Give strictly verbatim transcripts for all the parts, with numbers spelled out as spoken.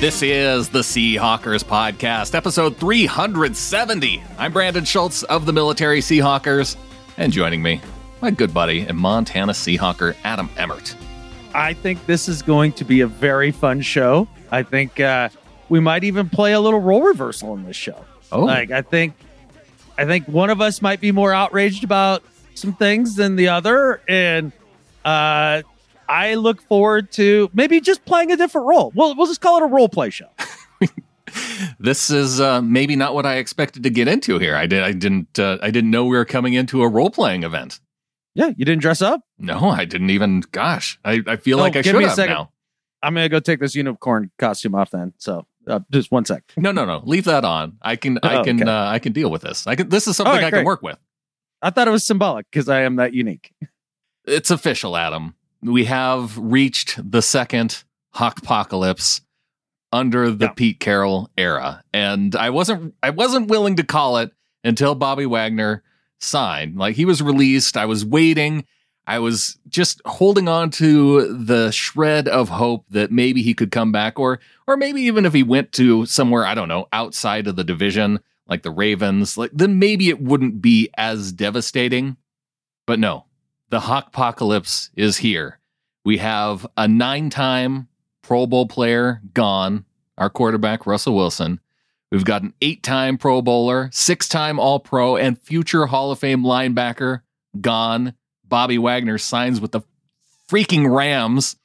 This is the Seahawkers Podcast, episode three hundred seventy. I'm Brandon Schultz of the Military Seahawkers, and joining me, my good buddy and Montana Seahawker, Adam Emmert. I think this is going to be a very fun show. I think uh, we might even play a little role reversal in this show. Oh, like I think, I think one of us might be more outraged about some things than the other, and uh, I look forward to maybe just playing a different role. We'll we'll just call it a role play show. This is uh, maybe not what I expected to get into here. I did. I didn't. Uh, I didn't know we were coming into a role playing event. Yeah, you didn't dress up? No, I didn't even. Gosh, I, I feel Oh, like I give should me a have second. now. I'm gonna go take this unicorn costume off then. So uh, just one sec. No, no, no. Leave that on. I can. I Oh, can. okay. Uh, I can deal with this. I can. This is something All right, I can great. work with. I thought it was symbolic because I am that unique. It's official, Adam. We have reached the second Hawkpocalypse under the Yeah. Pete Carroll era, and I wasn't. I wasn't willing to call it until Bobby Wagner signed. Like, he was released. I was waiting. I was just holding on to the shred of hope that maybe he could come back, or or maybe even if he went to somewhere, I don't know, outside of the division, like the Ravens, like then maybe it wouldn't be as devastating. But no, the Hawkpocalypse is here. We have a nine-time Pro Bowl player gone, our quarterback, Russell Wilson. We've got an eight-time Pro Bowler, six-time All-Pro, and future Hall of Fame linebacker gone. Bobby Wagner signs with the freaking Rams.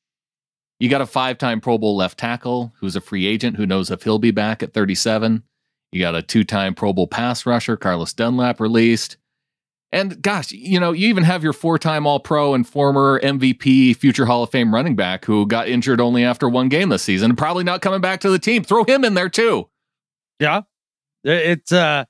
You got a five-time Pro Bowl left tackle who's a free agent who knows if he'll be back at thirty-seven. You got a two-time Pro Bowl pass rusher, Carlos Dunlap, released. And gosh, you know, you even have your four-time All-Pro and former M V P, future Hall of Fame running back who got injured only after one game this season and probably not coming back to the team. Throw him in there too. Yeah, it's uh,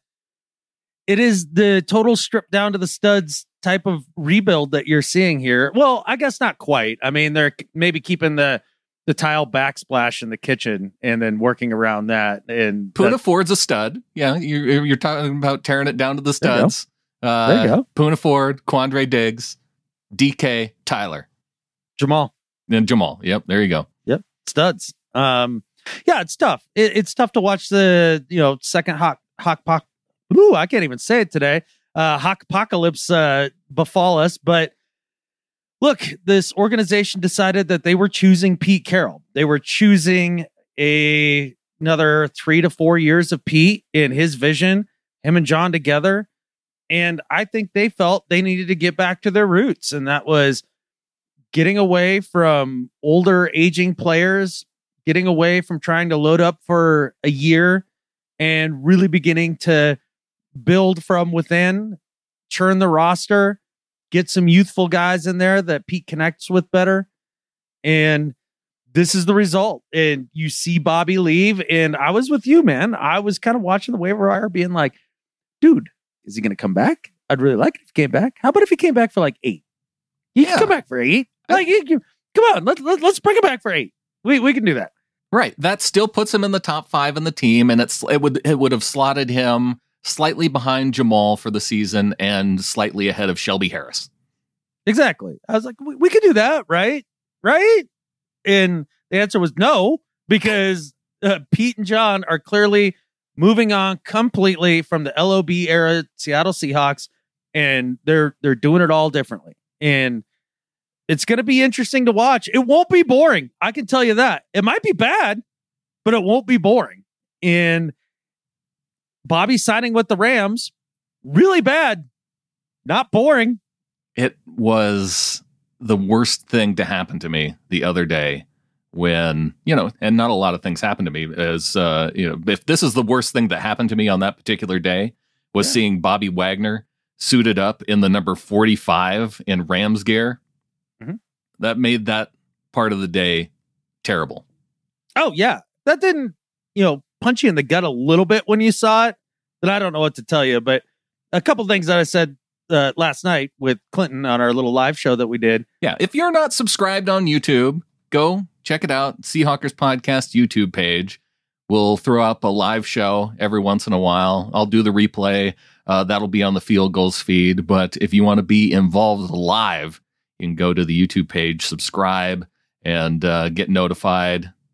it is the total stripped down to the studs type of rebuild that you're seeing here. Well, I guess not quite. I mean, they're maybe keeping the the tile backsplash in the kitchen and then working around that. And Poona that- Ford's a stud. Yeah, you're, you're talking about tearing it down to the There you go. studs. Uh, There you go. Poona Ford, Quandre Diggs, D K, Tyler, Jamal. and Jamal. Yep, there you go. Yep, studs. Um, yeah, it's tough. It, it's tough to watch the you know second hawk hawk poc. Ooh, I can't even say it today. Uh, Hawkpocalypse uh, befall us, but look, this organization decided that they were choosing Pete Carroll. They were choosing a another three to four years of Pete in his vision, him and John together. And I think they felt they needed to get back to their roots. And that was getting away from older, aging players, getting away from trying to load up for a year and really beginning to build from within, churn the roster, get some youthful guys in there that Pete connects with better. And this is the result. And you see Bobby leave. And I was with you, man. I was kind of watching the waiver wire being like, dude, is he going to come back? I'd really like it if he came back. How about if he came back for like eight? He Yeah. can come back for eight. Like, you can, come on, let, let, let's bring him back for eight. We we can do that. Right, that still puts him in the top five in the team, and it's it would it would have slotted him slightly behind Jamal for the season and slightly ahead of Shelby Harris. Exactly. I was like, we, we could do that, right? Right? And the answer was no, because uh, Pete and John are clearly moving on completely from the L O B era Seattle Seahawks, and they're they're doing it all differently. And it's going to be interesting to watch. It won't be boring. I can tell you that. It might be bad, but it won't be boring. And Bobby signing with the Rams, really bad, not boring. It was the worst thing to happen to me the other day when, you know, and not a lot of things happened to me as, uh, you know, if this is the worst thing that happened to me on that particular day was Yeah. seeing Bobby Wagner suited up in the number forty-five in Rams gear. Mhm. That made that part of the day terrible. Oh, yeah. That didn't, you know, punch you in the gut a little bit when you saw it. But I don't know what to tell you. But a couple things that I said uh, last night with Clinton on our little live show that we did. Yeah. If you're not subscribed on YouTube, go check it out. Seahawkers Podcast YouTube page. We'll throw up a live show every once in a while. I'll do the replay. Uh, that'll be on the Field Goals feed. But if you want to be involved live, you can go to the YouTube page, subscribe, and uh, get notified.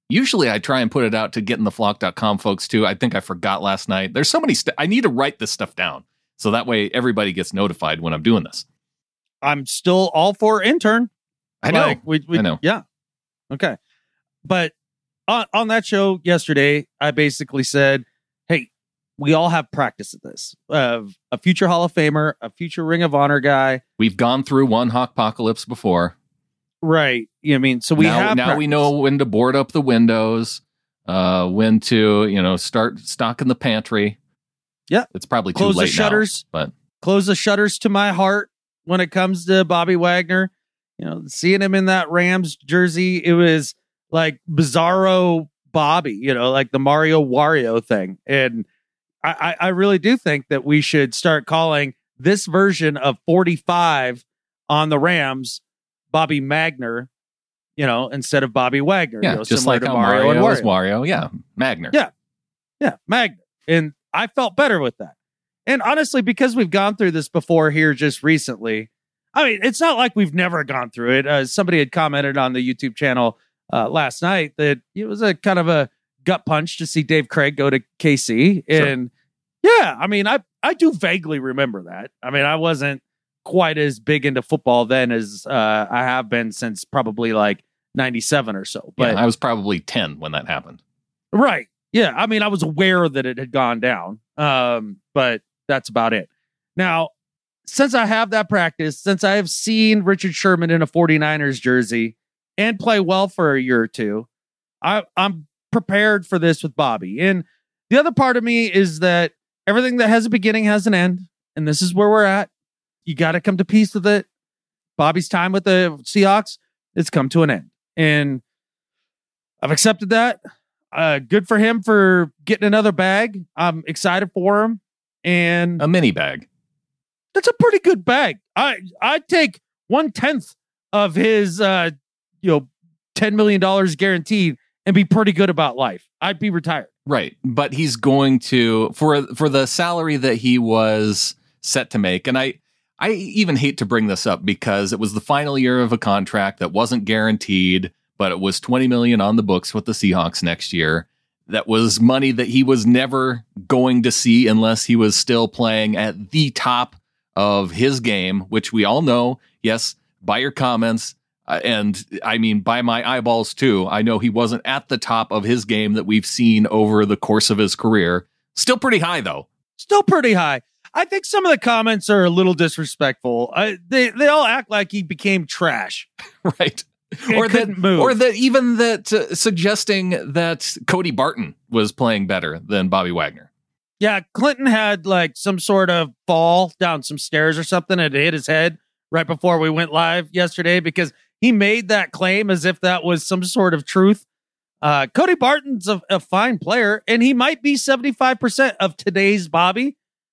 Usually I try and put it out to get in the flock dot com folks too. I think I forgot last night. There's so many st- I need to write this stuff down so that way everybody gets notified when I'm doing this. I'm still all for intern. I know. Like, we, we, I know. Yeah. Okay. But on, on that show yesterday, I basically said, hey, we all have practice at this. Uh, a future Hall of Famer, a future Ring of Honor guy. We've gone through one Hawkpocalypse before. Right. I mean, so we now, have now practice. we know when to board up the windows, uh, when to, you know, start stocking the pantry. Yeah. It's probably too Close late the shutters, now, but close the shutters to my heart when it comes to Bobby Wagner. You know, seeing him in that Rams jersey, it was like bizarro Bobby, you know, like the Mario Wario thing. And I, I really do think that we should start calling this version of forty-five on the Rams Bobby Magner, you know, instead of Bobby Wagner. Yeah, you know, just similar like to how Mario, Mario, and Wario. is Wario. Yeah, Magner. Yeah, yeah, Magner. And I felt better with that. And honestly, because we've gone through this before here just recently, I mean, it's not like we've never gone through it. Uh, somebody had commented on the YouTube channel uh, last night that it was a kind of a gut punch to see Dave Craig go to K C. And sure. yeah, I mean, I, I do vaguely remember that. I mean, I wasn't quite as big into football then as uh, I have been since probably like ninety-seven or so. But yeah, I was probably ten when that happened. Right. Yeah. I mean, I was aware that it had gone down, um, but that's about it. Now, since I have that practice, since I have seen Richard Sherman in a 49ers jersey and play well for a year or two, I, I'm prepared for this with Bobby. And the other part of me is that everything that has a beginning has an end, and this is where we're at. You got to come to peace with it. Bobby's time with the Seahawks, it's come to an end. And I've accepted that. Uh, good for him for getting another bag. I'm excited for him. And a mini bag. That's a pretty good bag. I I'd take one tenth of his uh you know ten million dollars guaranteed and be pretty good about life. I'd be retired. Right. But he's going to for for the salary that he was set to make. And I I even hate to bring this up because it was the final year of a contract that wasn't guaranteed, but it was twenty million dollars on the books with the Seahawks next year. That was money that he was never going to see unless he was still playing at the top of his game, which we all know. Yes, by your comments, uh, and I mean by my eyeballs too. I know he wasn't at the top of his game that we've seen over the course of his career. Still pretty high, though. Still pretty high. I think some of the comments are a little disrespectful. I, they they all act like he became trash, right? Or that, move. or that even that uh, suggesting that Cody Barton was playing better than Bobby Wagner. Yeah, Clinton had like some sort of fall down some stairs or something and it hit his head right before we went live yesterday because he made that claim as if that was some sort of truth. Uh, Cody Barton's a, a fine player and he might be seventy-five percent of today's Bobby,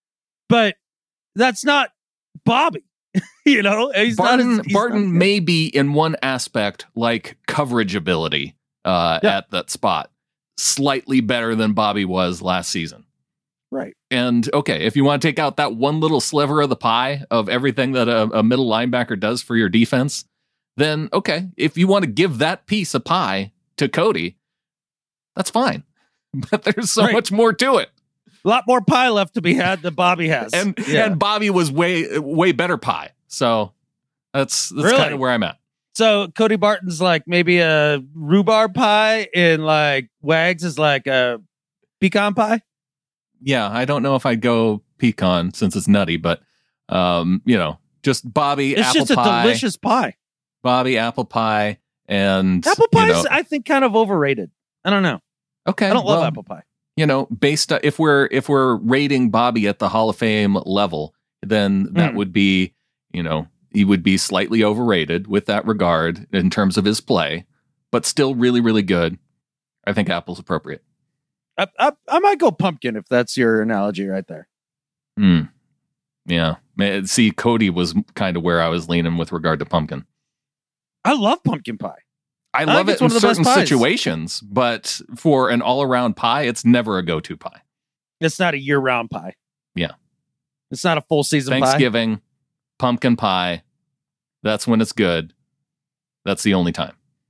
but that's not Bobby. You know, he's Barton, not as, he's Barton not may be in one aspect like coverage ability uh, yeah. at that spot, slightly better than Bobby was last season. Right. And okay, if you want to take out that one little sliver of the pie of everything that a, a middle linebacker does for your defense, then okay, if you want to give that piece of pie to Cody, that's fine. But there's so right. much more to it. A lot more pie left to be had than Bobby has. and yeah. and Bobby was way way better pie. So that's that's really? kind of where I'm at. So Cody Barton's like maybe a rhubarb pie and like Wags is like a pecan pie. Yeah, I don't know if I'd go pecan since it's nutty, but um, you know, just Bobby it's apple just a pie. delicious pie. Bobby apple pie and apple pie you know, is I think kind of overrated. I don't know. Okay. I don't love well, apple pie. You know, based on, if we're if we're rating Bobby at the Hall of Fame level, then that mm. would be, you know, he would be slightly overrated with that regard in terms of his play, but still really, really good. I think apple's appropriate. I, I, I might go pumpkin if that's your analogy right there. Hmm. Yeah. Man, see, Cody was kind of where I was leaning with regard to pumpkin. I love pumpkin pie. I, I love it in certain situations, but for an all-around pie, it's never a go-to pie. It's not a year-round pie. Yeah. It's not a full season Thanksgiving, pie. Thanksgiving, pumpkin pie. That's when it's good. That's the only time.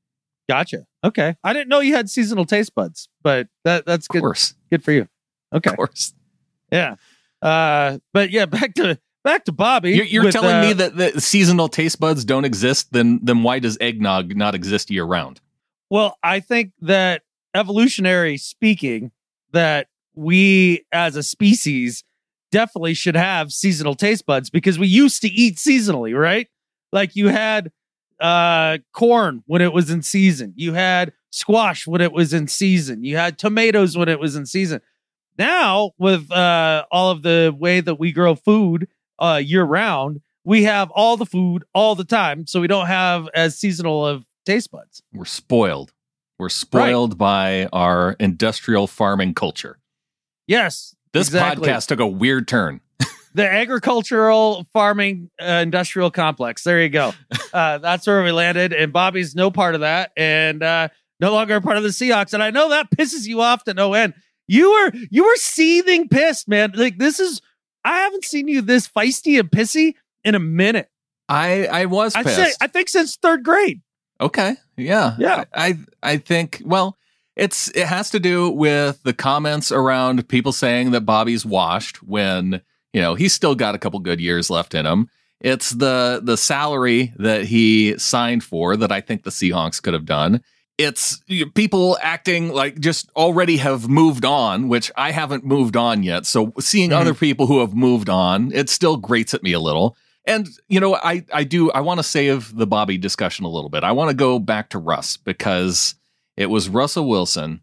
Gotcha. Okay. I didn't know you had seasonal taste buds, but that that's good. Of course. Good for you. Okay. Of course. Yeah. Uh, but yeah, back to back to Bobby. You're, you're with, telling uh, me that the seasonal taste buds don't exist? Then then why does eggnog not exist year round? Well, I think that evolutionary speaking, that we as a species definitely should have seasonal taste buds because we used to eat seasonally, right? Like you had uh, corn when it was in season. You had squash when it was in season. You had tomatoes when it was in season. Now, with uh, all of the way that we grow food uh, year round, we have all the food all the time. So we don't have as seasonal of taste buds. We're spoiled. We're spoiled right. by our industrial farming culture. Yes. This exactly. podcast took a weird turn. The agricultural farming uh, industrial complex. There you go. Uh, that's where we landed. And Bobby's no part of that and uh, no longer a part of the Seahawks. And I know that pisses you off to no end. You were you were seething pissed, man. Like this is I haven't seen you this feisty and pissy in a minute. I I was pissed. I'd say, I think since third grade. Okay. Yeah. Yeah. I I think well, it's it has to do with the comments around people saying that Bobby's washed when, you know, he's still got a couple good years left in him. It's the the salary that he signed for that I think the Seahawks could have done. It's you know, people acting like just already have moved on, which I haven't moved on yet. So seeing mm-hmm. other people who have moved on, it still grates at me a little. And, you know, I, I do I want to save the Bobby discussion a little bit. I want to go back to Russ because it was Russell Wilson.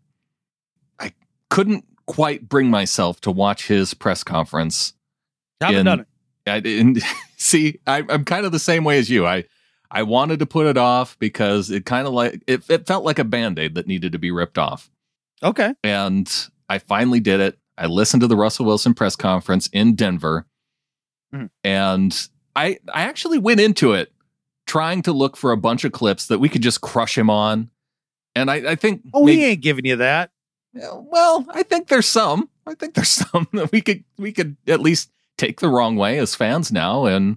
I couldn't quite bring myself to watch his press conference. I haven't in, done it. I didn't see. I, I'm kind of the same way as you. I I wanted to put it off because it kind of like it, it felt like a Band-Aid that needed to be ripped off. Okay. And I finally did it. I listened to the Russell Wilson press conference in Denver. Mm. And I I actually went into it trying to look for a bunch of clips that we could just crush him on. And I, I think Oh, maybe, he ain't giving you that. Well, I think there's some. I think there's some that we could we could at least take the wrong way as fans now, and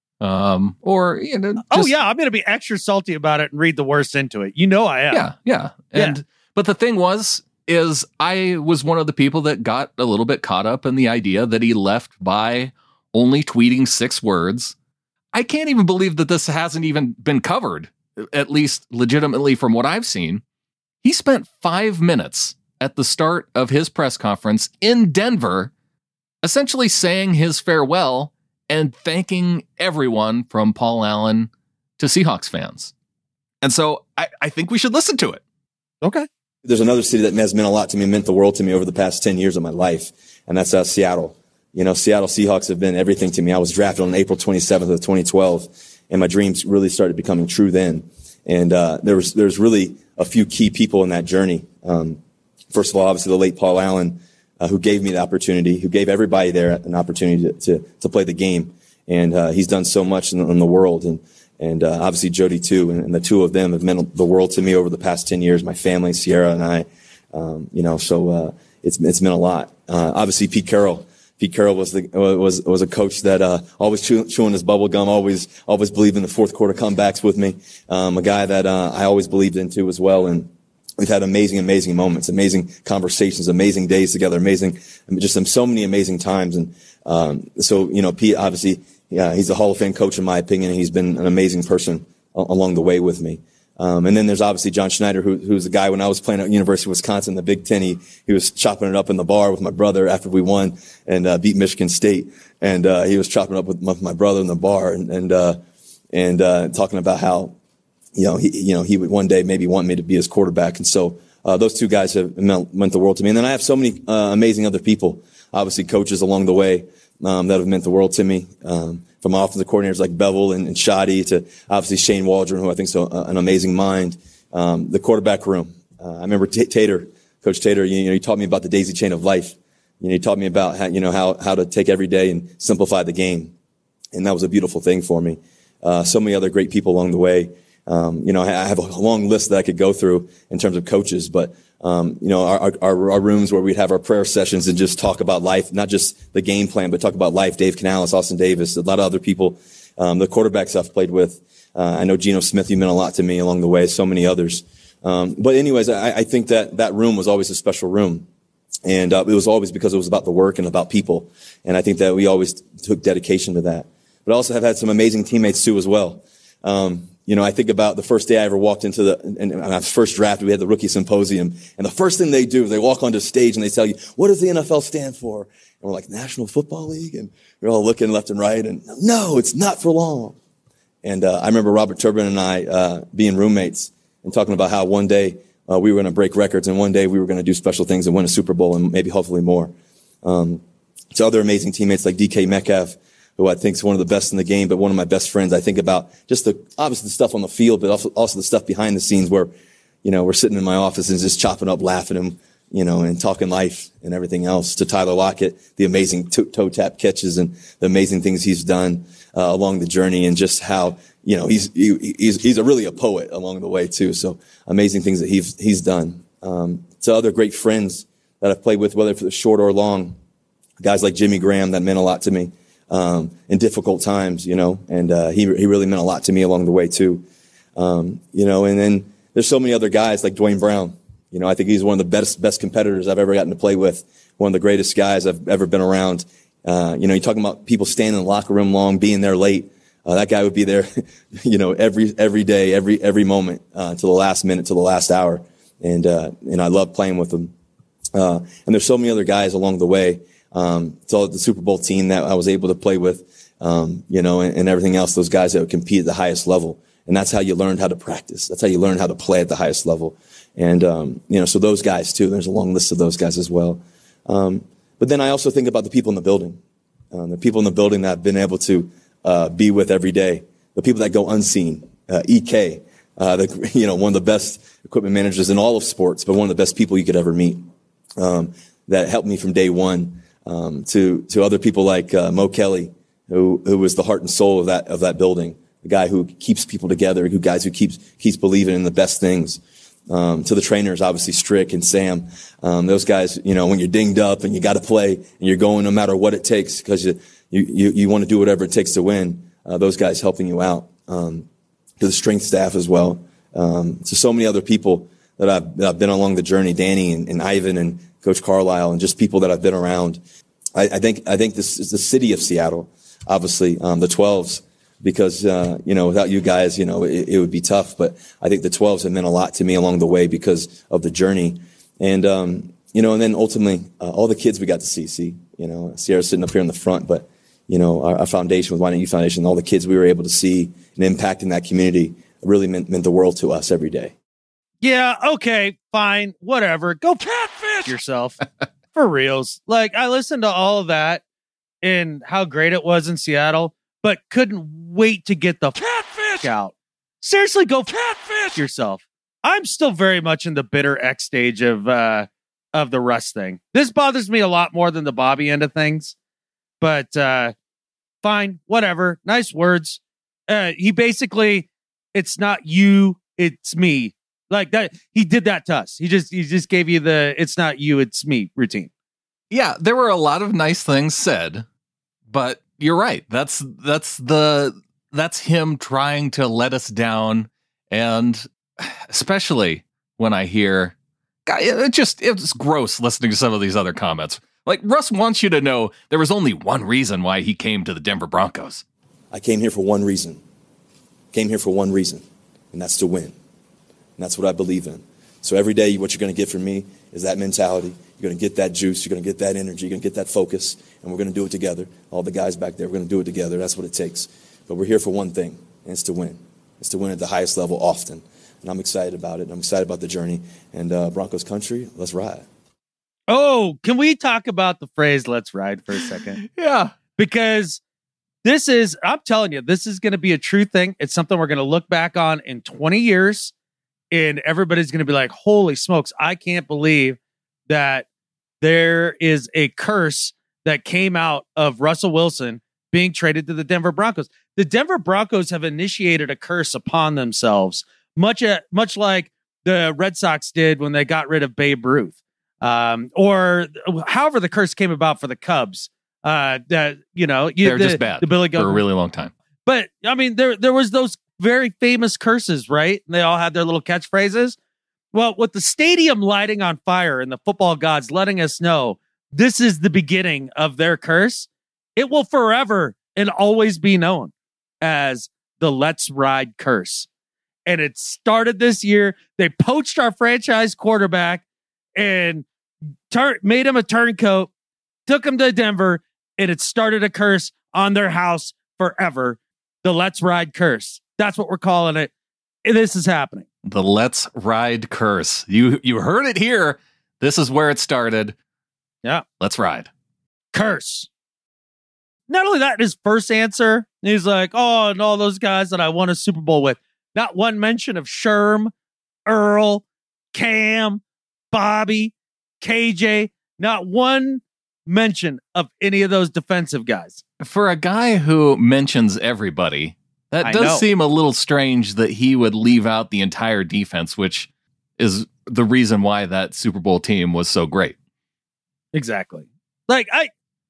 um, or you know, just, oh yeah, I'm gonna be extra salty about it and read the worst into it. You know, I am. Yeah, yeah, and yeah. But the thing was, is I was one of the people that got a little bit caught up in the idea that he left by only tweeting six words. I can't even believe that this hasn't even been covered, at least legitimately from what I've seen. He spent five minutes at the start of his press conference in Denver, essentially saying his farewell and thanking everyone from Paul Allen to Seahawks fans. And so I, I think we should listen to it. Okay. There's another city that has meant a lot to me, meant the world to me over the past ten years of my life, and that's uh, Seattle. You know, Seattle Seahawks have been everything to me. I was drafted on April twenty-seventh of twenty twelve, and my dreams really started becoming true then. And uh, there was there's really a few key people in that journey. Um, first of all, obviously the late Paul Allen, uh, who gave me the opportunity, who gave everybody there an opportunity to to, to play the game, and uh, he's done so much in, in the world. And and uh, obviously Jody too, and, and the two of them have meant the world to me over the past ten years. My family, Sierra and I, um, you know, so uh, it's it's meant a lot. Uh, obviously Pete Carroll. Pete Carroll was the was was a coach that uh, always chew, chewing his bubble gum, always always believed in the fourth quarter comebacks with me. Um, a guy that uh, I always believed in too as well, and we've had amazing, amazing moments, amazing conversations, amazing days together, amazing, just so many amazing times. And um, so you know, Pete obviously, yeah, he's a Hall of Fame coach in my opinion, and he's been an amazing person a- along the way with me. Um, and then there's obviously John Schneider, who, who's the guy when I was playing at University of Wisconsin, the Big Ten, he, he was chopping it up in the bar with my brother after we won and, uh, beat Michigan State. And, uh, he was chopping it up with my, my brother in the bar and, and, uh, and, uh, talking about how, you know, he, you know, he would one day maybe want me to be his quarterback. And so, uh, those two guys have meant, meant the world to me. And then I have so many, uh, amazing other people, obviously coaches along the way, um, that have meant the world to me. Um, from offensive coordinators like Bevel and, and Shoddy to obviously Shane Waldron, who I think is so, uh, an amazing mind. Um, the quarterback room. Uh, I remember T- Tater, Coach Tater, you, you know, he taught me about the daisy chain of life. You know, he taught me about how, you know, how, how to take every day and simplify the game. And that was a beautiful thing for me. Uh, so many other great people along the way. Um, you know, I have a long list that I could go through in terms of coaches, but, um, you know, our, our, our rooms where we'd have our prayer sessions and just talk about life, not just the game plan, but talk about life. Dave Canales, Austin Davis, a lot of other people, um, the quarterbacks I've played with. Uh, I know Geno Smith, you meant a lot to me along the way, so many others. Um, but anyways, I, I think that that room was always a special room. And uh, it was always because it was about the work and about people. And I think that we always took dedication to that. But I also have had some amazing teammates too as well. Um, you know, I think about the first day I ever walked into the, and, and I was first drafted, we had the rookie symposium. And the first thing they do is they walk onto stage and they tell you, what does the N F L stand for? And we're like, National Football League? And we're all looking left and right. And no, it's not for long. And uh, I remember Robert Turbin and I uh, being roommates and talking about how one day uh, we were going to break records and one day we were going to do special things and win a Super Bowl and maybe hopefully more. Um, to other amazing teammates like D K Metcalf, who I think is one of the best in the game, but one of my best friends. I think about just the, obviously the stuff on the field, but also, also the stuff behind the scenes where, you know, we're sitting in my office and just chopping up, laughing him, you know, and talking life and everything else. To Tyler Lockett, the amazing to- toe tap catches and the amazing things he's done uh, along the journey, and just how, you know, he's, he, he's, he's a really a poet along the way too. So amazing things that he's, he's done. Um, to other great friends that I've played with, whether for the short or long, guys like Jimmy Graham, that meant a lot to me. Um, in difficult times, you know, and, uh, he, he really meant a lot to me along the way too. Um, you know, and then there's so many other guys like Dwayne Brown. You know, I think he's one of the best, best competitors I've ever gotten to play with. One of the greatest guys I've ever been around. Uh, you know, you're talking about people standing in the locker room long, being there late. Uh, that guy would be there, you know, every, every day, every, every moment, uh, to the last minute, to the last hour. And, uh, and I love playing with him. Uh, and there's so many other guys along the way. Um, it's all the Super Bowl team that I was able to play with, um, you know, and, and everything else, those guys that would compete at the highest level. And that's how you learned how to practice. That's how you learn how to play at the highest level. And, um, you know, so those guys too, there's a long list of those guys as well. Um, but then I also think about the people in the building, um, the people in the building that I've been able to, uh, be with every day, the people that go unseen, uh, E K, uh, the, you know, one of the best equipment managers in all of sports, but one of the best people you could ever meet, um, that helped me from day one. Um, to, to other people like, uh, Mo Kelly, who, who was the heart and soul of that, of that building, the guy who keeps people together, who guys who keeps, keeps believing in the best things. Um, to the trainers, obviously Strick and Sam, um, those guys, you know, when you're dinged up and you got to play and you're going no matter what it takes because you, you, you, you want to do whatever it takes to win, uh, those guys helping you out. Um, to the strength staff as well. Um, to so many other people that I've, that I've been along the journey, Danny and, and Ivan and Coach Carlisle, and just people that I've been around. I, I think I think this is the city of Seattle, obviously, um, the twelves, because uh, you know, without you guys, you know, it, it would be tough. But I think the twelves have meant a lot to me along the way because of the journey, and um, you know, and then ultimately uh, all the kids we got to see. See, you know, Sierra's sitting up here in the front, but you know, our, our foundation with Why Not You Foundation, all the kids we were able to see and impact in that community really meant meant the world to us every day. Yeah, okay, fine, whatever. Go catfish yourself. For reals. Like, I listened to all of that and how great it was in Seattle, but couldn't wait to get the catfish out. Seriously, go catfish yourself. I'm still very much in the bitter X stage of uh, of the Russ thing. This bothers me a lot more than the Bobby end of things, but uh, fine, whatever. Nice words. Uh, he basically, it's not you, it's me. Like that, he did that to us. He just he just gave you the "it's not you, it's me" routine. Yeah, there were a lot of nice things said, but you're right. That's that's the that's him trying to let us down, and especially when I hear, it just it's gross listening to some of these other comments. Like, Russ wants you to know there was only one reason why he came to the Denver Broncos. I came here for one reason. Came here for one reason, and that's to win. And that's what I believe in. So every day, what you're going to get from me is that mentality. You're going to get that juice. You're going to get that energy. You're going to get that focus. And we're going to do it together. All the guys back there, we're going to do it together. That's what it takes. But we're here for one thing, and it's to win. It's to win at the highest level often. And I'm excited about it. I'm excited about the journey. And uh, Broncos country, let's ride. Oh, can we talk about the phrase "let's ride" for a second? Yeah. Because this is, I'm telling you, this is going to be a true thing. It's something we're going to look back on in twenty years. And everybody's going to be like, holy smokes, I can't believe that there is a curse that came out of Russell Wilson being traded to the Denver Broncos. The Denver Broncos have initiated a curse upon themselves, much, uh, much like the Red Sox did when they got rid of Babe Ruth. Um, or however the curse came about for the Cubs. Uh, that, you know, you, they're the, just bad the Billy for a really long time. But I mean, there there was those very famous curses, right? And they all had their little catchphrases. Well, with the stadium lighting on fire and the football gods letting us know this is the beginning of their curse, it will forever and always be known as the Let's Ride curse. And it started this year. They poached our franchise quarterback and tur- made him a turncoat, took him to Denver, and it started a curse on their house forever. The Let's Ride curse. That's what we're calling it. And this is happening. The Let's Ride curse. You you heard it here. This is where it started. Yeah. Let's ride. Curse. Not only that, his first answer, he's like, oh, and all those guys that I won a Super Bowl with. Not one mention of Sherm, Earl, Cam, Bobby, K J. Not one mention of any of those defensive guys. For a guy who mentions everybody, that I does know. seem a little strange that he would leave out the entire defense, which is the reason why that Super Bowl team was so great. Exactly. Like, I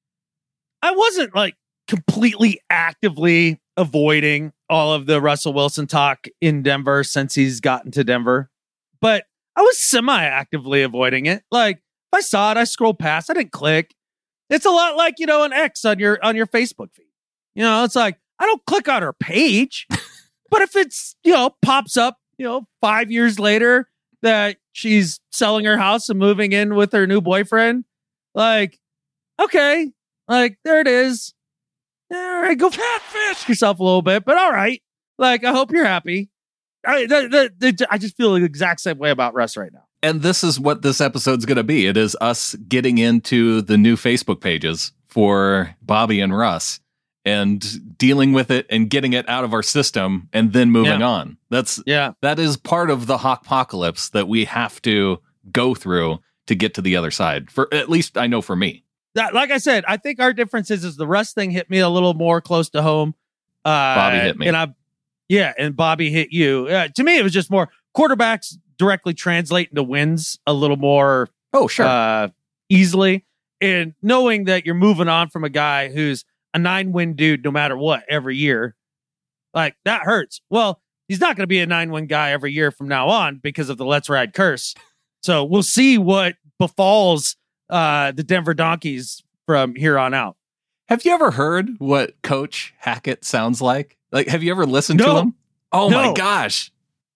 I wasn't like completely actively avoiding all of the Russell Wilson talk in Denver since he's gotten to Denver, but I was semi-actively avoiding it. Like, if I saw it, I scrolled past. I didn't click. It's a lot like, you know, an X on your on your Facebook feed. You know, it's like, I don't click on her page, but if it's, you know, pops up, you know, five years later that she's selling her house and moving in with her new boyfriend, like, okay, like, there it is. All right, go catfish yourself a little bit, but all right. Like, I hope you're happy. I, the, the, the, I just feel the exact same way about Russ right now. And this is what this episode's going to be. It is us getting into the new Facebook pages for Bobby and Russ and dealing with it and getting it out of our system and then moving Yeah. on. That's Yeah. that is part of the Hawkpocalypse that we have to go through to get to the other side. For at least I know for me. That, like I said, I think our difference is, is the Russ thing hit me a little more close to home. Uh, Bobby hit me. And I, yeah, and Bobby hit you. Uh, to me, it was just more quarterbacks directly translate into wins a little more Oh, sure. uh, easily. And knowing that you're moving on from a guy who's a nine-win dude no matter what every year, like, that hurts. Well, he's not going to be a nine-win guy every year from now on because of the Let's Ride curse. So we'll see what befalls uh, the Denver Donkeys from here on out. Have you ever heard what Coach Hackett sounds like? Like, have you ever listened No. to him? Oh No. my gosh.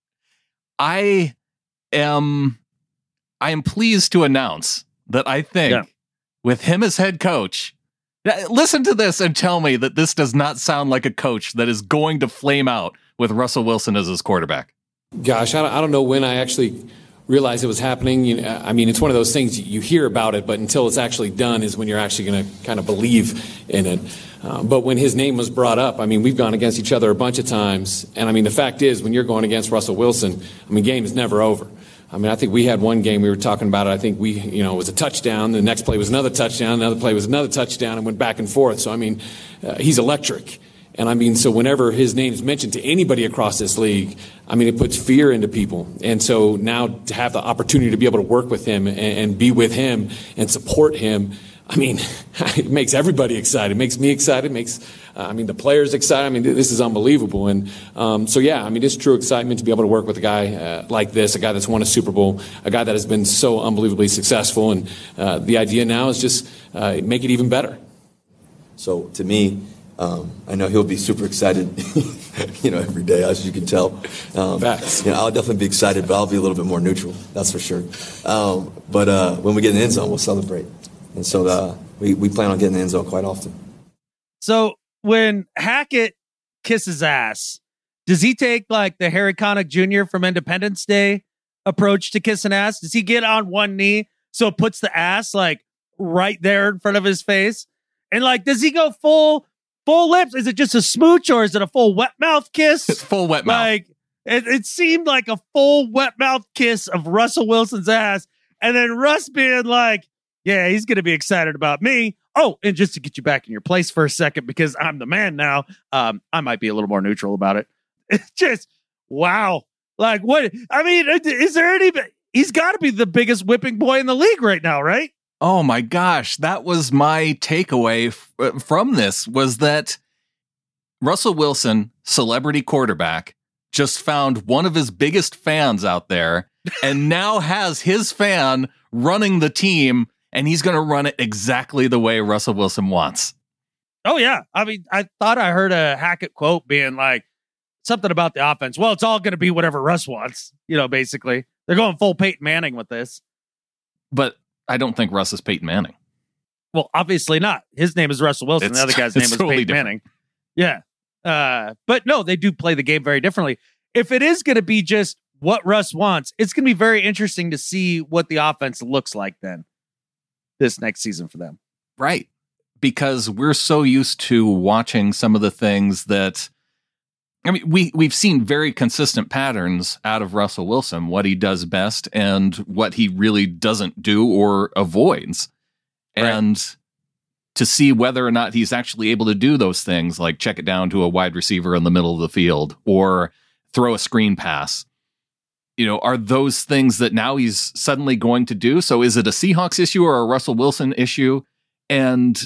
I am I am pleased to announce that I think Yeah. with him as head coach, listen to this and tell me that this does not sound like a coach that is going to flame out with Russell Wilson as his quarterback. Gosh, I don't, I don't know when I actually realized it was happening. You know, I mean, it's one of those things you hear about it, but until it's actually done is when you're actually going to kind of believe in it. Uh, but when his name was brought up, I mean, we've gone against each other a bunch of times. And I mean, the fact is, when you're going against Russell Wilson, I mean, game is never over. I mean, I think we had one game we were talking about it. I think we, you know, it was a touchdown. The next play was another touchdown. Another play was another touchdown and went back and forth. So, I mean, uh, he's electric. And I mean, so whenever his name is mentioned to anybody across this league, I mean, it puts fear into people. And so now to have the opportunity to be able to work with him and, and be with him and support him, I mean, it makes everybody excited. It makes me excited. It makes, uh, I mean, the players excited. I mean, this is unbelievable. And um, so, yeah, I mean, it's true excitement to be able to work with a guy uh, like this, a guy that's won a Super Bowl, a guy that has been so unbelievably successful. And uh, the idea now is just uh, make it even better. So to me, um, I know he'll be super excited, you know, every day, as you can tell. Um, Facts. You know, I'll definitely be excited, but I'll be a little bit more neutral. That's for sure. Um, but uh, when we get in the end zone, we'll celebrate. And so uh, we, we plan on getting in the end zone quite often. So when Hackett kisses ass, does he take like the Harry Connick Junior from Independence Day approach to kissing ass? Does he get on one knee so it puts the ass like right there in front of his face? And like, does he go full full lips? Is it just a smooch or is it a full wet mouth kiss? It's full wet mouth. Like it, it seemed like a full wet mouth kiss of Russell Wilson's ass, and then Russ being like, yeah, he's going to be excited about me. Oh, and just to get you back in your place for a second, because I'm the man now, um, I might be a little more neutral about it. It's just, wow. Like, what? I mean, is there any, he's got to be the biggest whipping boy in the league right now, right? Oh my gosh, that was my takeaway f- from this was that Russell Wilson, celebrity quarterback, just found one of his biggest fans out there and now has his fan running the team, and he's going to run it exactly the way Russell Wilson wants. Oh, yeah. I mean, I thought I heard a Hackett quote being like something about the offense. Well, it's all going to be whatever Russ wants, you know, basically. They're going full Peyton Manning with this. But I don't think Russ is Peyton Manning. Well, obviously not. His name is Russell Wilson. It's, the other guy's name is totally Peyton different. Manning. Yeah. Uh, but no, they do play the game very differently. If it is going to be just what Russ wants, it's going to be very interesting to see what the offense looks like then this next season for them. Right. Because we're so used to watching some of the things that, I mean, we, we've seen very consistent patterns out of Russell Wilson, what he does best and what he really doesn't do or avoids. Right. And to see whether or not he's actually able to do those things, like check it down to a wide receiver in the middle of the field or throw a screen pass, you know, are those things that now he's suddenly going to do? So is it a Seahawks issue or a Russell Wilson issue? And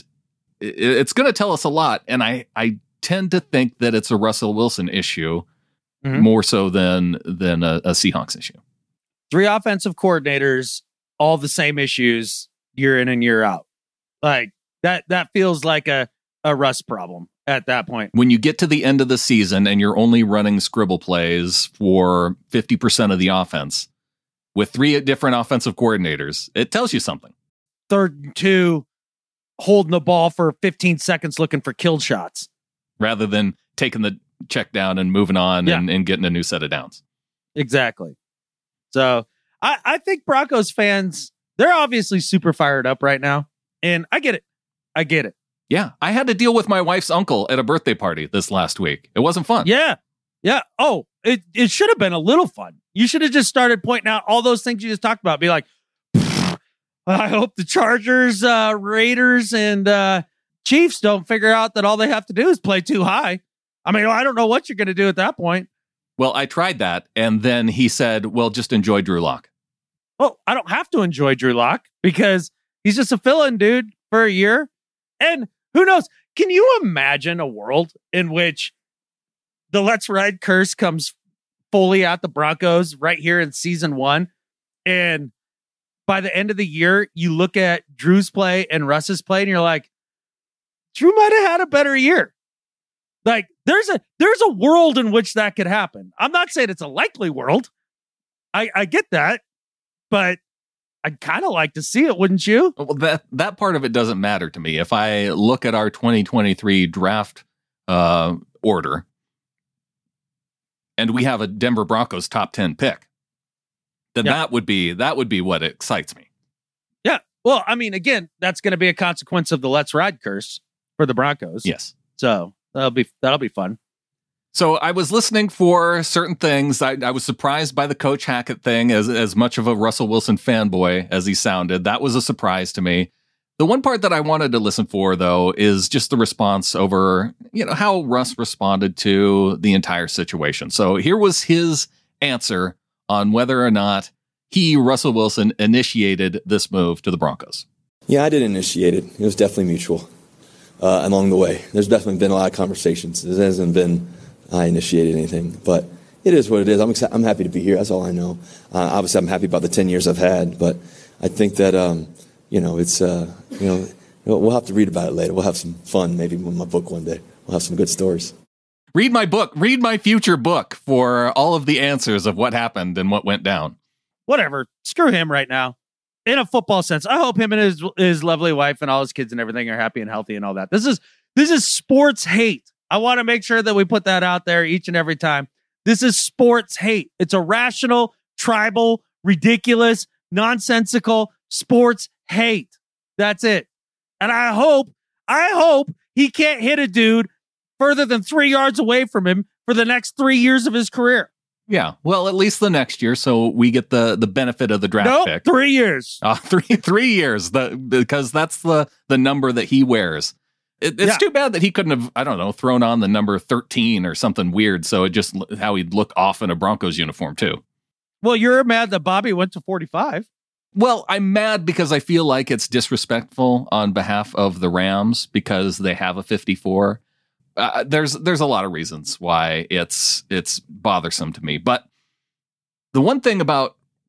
it's going to tell us a lot. And I, I tend to think that it's a Russell Wilson issue mm-hmm. more so than, than a, a Seahawks issue. Three offensive coordinators, all the same issues year in and year out. Like that, that feels like a, a Russ problem at that point. When you get to the end of the season and you're only running scribble plays for fifty percent of the offense with three different offensive coordinators, it tells you something. Third and two, holding the ball for fifteen seconds looking for kill shots. Rather than taking the check down and moving on yeah. and, and getting a new set of downs. Exactly. So I, I think Broncos fans, they're obviously super fired up right now. And I get it. I get it. Yeah. I had to deal with my wife's uncle at a birthday party this last week. It wasn't fun. Yeah. Yeah. Oh, it, it should have been a little fun. You should have just started pointing out all those things you just talked about. Be like, I hope the Chargers, uh, Raiders, and uh, Chiefs don't figure out that all they have to do is play too high. I mean, I don't know what you're going to do at that point. Well, I tried that. And then he said, well, just enjoy Drew Lock. Well, I don't have to enjoy Drew Lock because he's just a fill-in dude for a year. And who knows? Can you imagine a world in which the Let's Ride curse comes fully at the Broncos right here in season one? And by the end of the year, you look at Drew's play and Russ's play and you're like, Drew might have had a better year. Like there's a, there's a world in which that could happen. I'm not saying it's a likely world. I, I get that, but I'd kind of like to see it, wouldn't you? Well, that, that part of it doesn't matter to me. If I look at our twenty twenty-three draft uh, order and we have a Denver Broncos top ten pick, then yeah. that would be, that would be what excites me. Yeah. Well, I mean, again, that's going to be a consequence of the Let's Ride curse for the Broncos. Yes. So that'll be, that'll be fun. So I was listening for certain things. I, I was surprised by the Coach Hackett thing, as as much of a Russell Wilson fanboy as he sounded. That was a surprise to me. The one part that I wanted to listen for, though, is just the response over, you know, how Russ responded to the entire situation. So here was his answer on whether or not he, Russell Wilson, initiated this move to the Broncos. Yeah, I did initiate it. It was definitely mutual uh, along the way. There's definitely been a lot of conversations. It hasn't been I initiated anything, but it is what it is. I'm excited. I'm happy to be here. That's all I know. Uh, obviously, I'm happy about the ten years I've had, but I think that, um, you know, it's, uh, you know, we'll have to read about it later. We'll have some fun, maybe with my book one day. We'll have some good stories. Read my book. Read my future book for all of the answers of what happened and what went down. Whatever. Screw him right now. In a football sense, I hope him and his his lovely wife and all his kids and everything are happy and healthy and all that. This is this is sports hate. I want to make sure that we put that out there each and every time. This is sports hate. It's irrational, tribal, ridiculous, nonsensical sports hate. That's it. And I hope, I hope he can't hit a dude further than three yards away from him for the next three years of his career. Yeah, well, at least the next year, so we get the the benefit of the draft nope, pick. Three years. Uh, three three years, the, because that's the, the number that he wears. It, it's yeah. too bad that he couldn't have, I don't know, thrown on the number thirteen or something weird. So it just how he'd look off in a Broncos uniform, too. Well, you're mad that Bobby went to forty-five. Well, I'm mad because I feel like it's disrespectful on behalf of the Rams because they have a fifty-four. Uh, there's there's a lot of reasons why it's it's bothersome to me. But the one thing about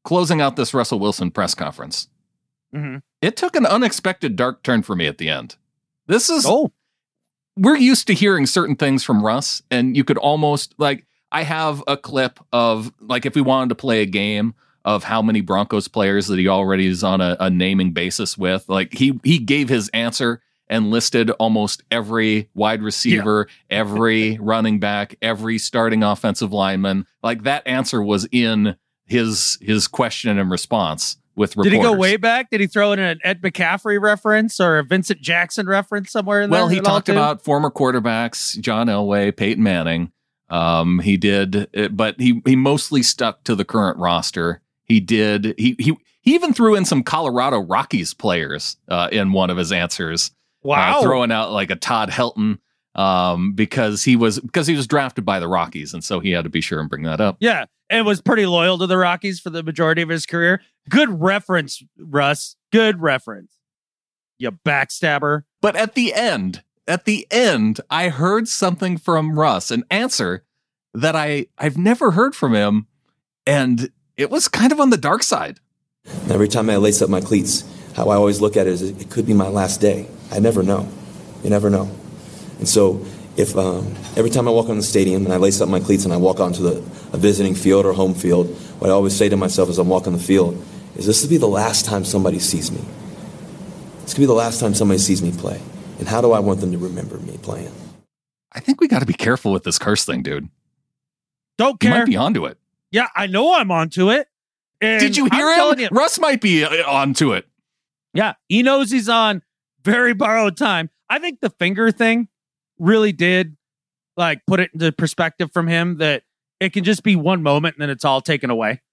closing out this Russell Wilson press conference, Mm-hmm. it took an unexpected dark turn for me at the end. This is, Oh, we're used to hearing certain things from Russ, and you could almost, like, I have a clip of, like, if we wanted to play a game of how many Broncos players that he already is on a, a naming basis with. Like, he he gave his answer and listed almost every wide receiver, yeah. every running back, every starting offensive lineman. Like, that answer was in his his question and response with reporters. Did he go way back? Did he throw in an Ed McCaffrey reference or a Vincent Jackson reference somewhere in there? Well, he talked about former quarterbacks, John Elway, Peyton Manning. Um, he did, but he he mostly stuck to the current roster. He did. He he he even threw in some Colorado Rockies players uh, in one of his answers. Wow, uh, throwing out like a Todd Helton um, because he was because he was drafted by the Rockies, and so he had to be sure and bring that up. Yeah, and was pretty loyal to the Rockies for the majority of his career. Good reference, Russ. Good reference. You backstabber. But at the end, at the end, I heard something from Russ, an answer that I I've never heard from him, and it was kind of on the dark side. Every time I lace up my cleats, how I always look at it is it could be my last day. I never know. You never know. And so if um, every time I walk on the stadium and I lace up my cleats and I walk onto the, a visiting field or home field, what I always say to myself as I'm walking the field is this will be the last time somebody sees me. This could be the last time somebody sees me play. And how do I want them to remember me playing? I think we got to be careful with this curse thing, dude. Don't You care. might be onto it. Yeah, I know I'm onto it. And Did you hear I'm him? Russ might be uh, onto it. Yeah, he knows he's on very borrowed time. I think the finger thing really did like put it into perspective from him that it can just be one moment and then it's all taken away.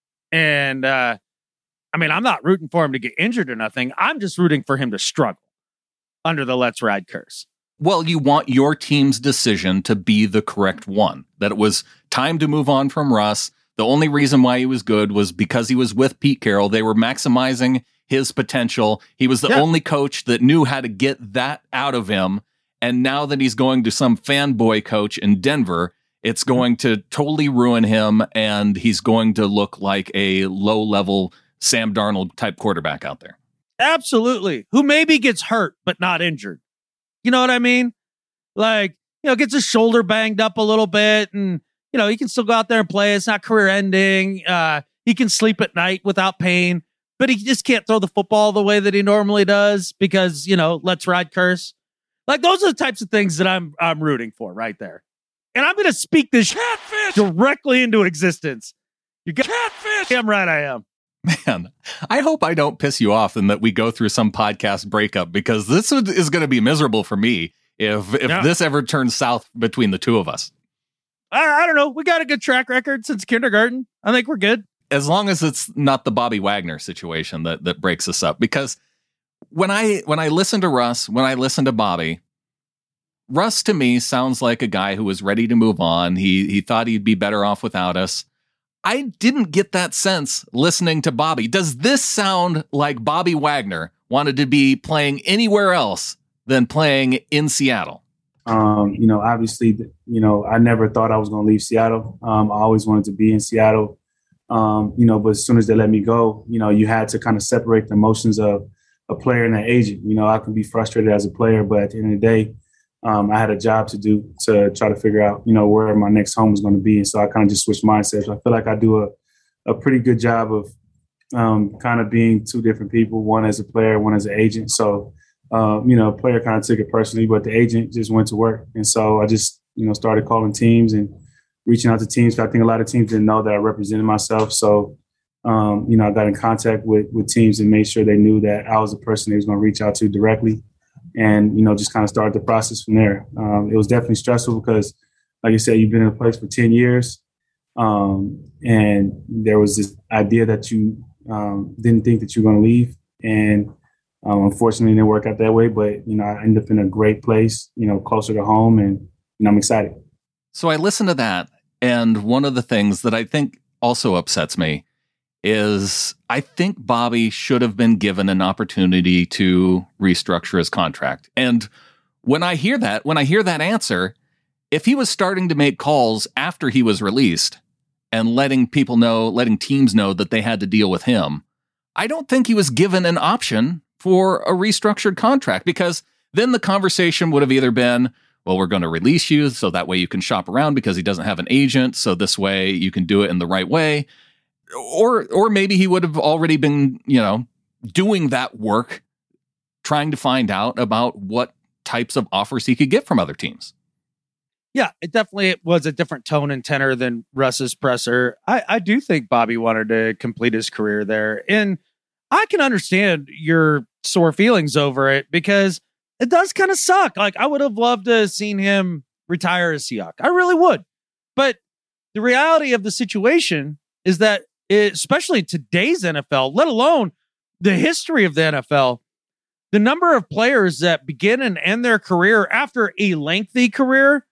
And uh, I mean, I'm not rooting for him to get injured or nothing. I'm just rooting for him to struggle under the Let's Ride curse. Well, you want your team's decision to be the correct one, that it was time to move on from Russ. The only reason why he was good was because he was with Pete Carroll. They were maximizing his potential. He was the yeah. only coach that knew how to get that out of him. And now that he's going to some fanboy coach in Denver, it's going to totally ruin him. And he's going to look like a low level Sam Darnold type quarterback out there. Absolutely. Who maybe gets hurt, but not injured. You know what I mean? Like, you know, gets his shoulder banged up a little bit and, you know, he can still go out there and play. It's not career ending. Uh, he can sleep at night without pain, but he just can't throw the football the way that he normally does because, you know, Let's Ride curse. Like, those are the types of things that I'm I'm rooting for right there. And I'm going to speak this catfish directly into existence. You got catfish. Damn right I am. Man, I hope I don't piss you off and that we go through some podcast breakup because this is going to be miserable for me if if yeah. this ever turns south between the two of us. I, I don't know. We got a good track record since kindergarten. I think we're good. As long as it's not the Bobby Wagner situation that, that breaks us up. Because when I when I listen to Russ, when I listen to Bobby, Russ to me sounds like a guy who was ready to move on. He he thought he'd be better off without us. I didn't get that sense listening to Bobby. Does this sound like Bobby Wagner wanted to be playing anywhere else than playing in Seattle? Um, you know, obviously, you know, I never thought I was going to leave Seattle. Um, I always wanted to be in Seattle, um, you know, but as soon as they let me go, you know, you had to kind of separate the emotions of a player and an agent. You know, I can be frustrated as a player, but at the end of the day, um, I had a job to do to try to figure out, you know, where my next home was going to be. And so I kind of just switched mindsets. I feel like I do a, a pretty good job of um, kind of being two different people, one as a player, one as an agent. So, Um, you know, a player kind of took it personally, but the agent just went to work. And so I just, you know, started calling teams and reaching out to teams. I think a lot of teams didn't know that I represented myself. So, um, you know, I got in contact with, with teams and made sure they knew that I was the person they was going to reach out to directly and, you know, just kind of started the process from there. Um, it was definitely stressful because, like I said, you've been in a place for ten years. Um, and there was this idea that you um, didn't think that you were going to leave. And Um, unfortunately, it didn't work out that way, but, you know, I ended up in a great place, you know, closer to home, and, you know, I'm excited. So I listened to that, and one of the things that I think also upsets me is I think Bobby should have been given an opportunity to restructure his contract. And when I hear that, when I hear that answer, if he was starting to make calls after he was released, and letting people know, letting teams know that they had to deal with him, I don't think he was given an option for a restructured contract, because then the conversation would have either been, well, we're going to release you so that way you can shop around because he doesn't have an agent, so this way you can do it in the right way. Or or maybe he would have already been, you know, doing that work, trying to find out about what types of offers he could get from other teams. Yeah, it definitely was a different tone and tenor than Russ's presser. I, I do think Bobby wanted to complete his career there. And I can understand your sore feelings over it because it does kind of suck. Like, I would have loved to have seen him retire as Seahawk. I really would. But the reality of the situation is that, it, especially today's N F L, let alone the history of the N F L, the number of players that begin and end their career after a lengthy career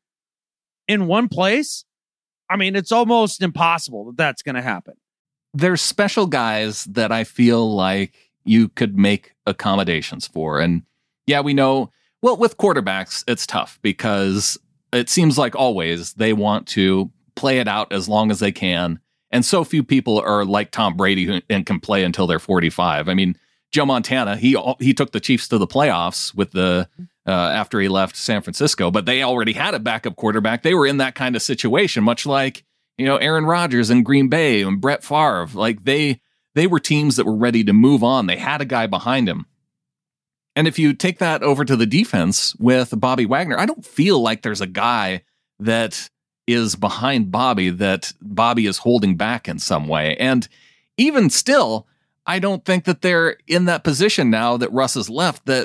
in one place, I mean, it's almost impossible that that's going to happen. There's special guys that I feel like you could make accommodations for. And yeah, we know, well, with quarterbacks, it's tough because it seems like always they want to play it out as long as they can. And so few people are like Tom Brady who, and can play until they're forty-five. I mean, Joe Montana, he he took the Chiefs to the playoffs with the uh, after he left San Francisco, but they already had a backup quarterback. They were in that kind of situation, much like, you know, Aaron Rodgers in Green Bay and Brett Favre. Like they they were teams that were ready to move on. They had a guy behind him. And if you take that over to the defense with Bobby Wagner, I don't feel like there's a guy that is behind Bobby that Bobby is holding back in some way. And even still, I don't think that they're in that position now that Russ has left, that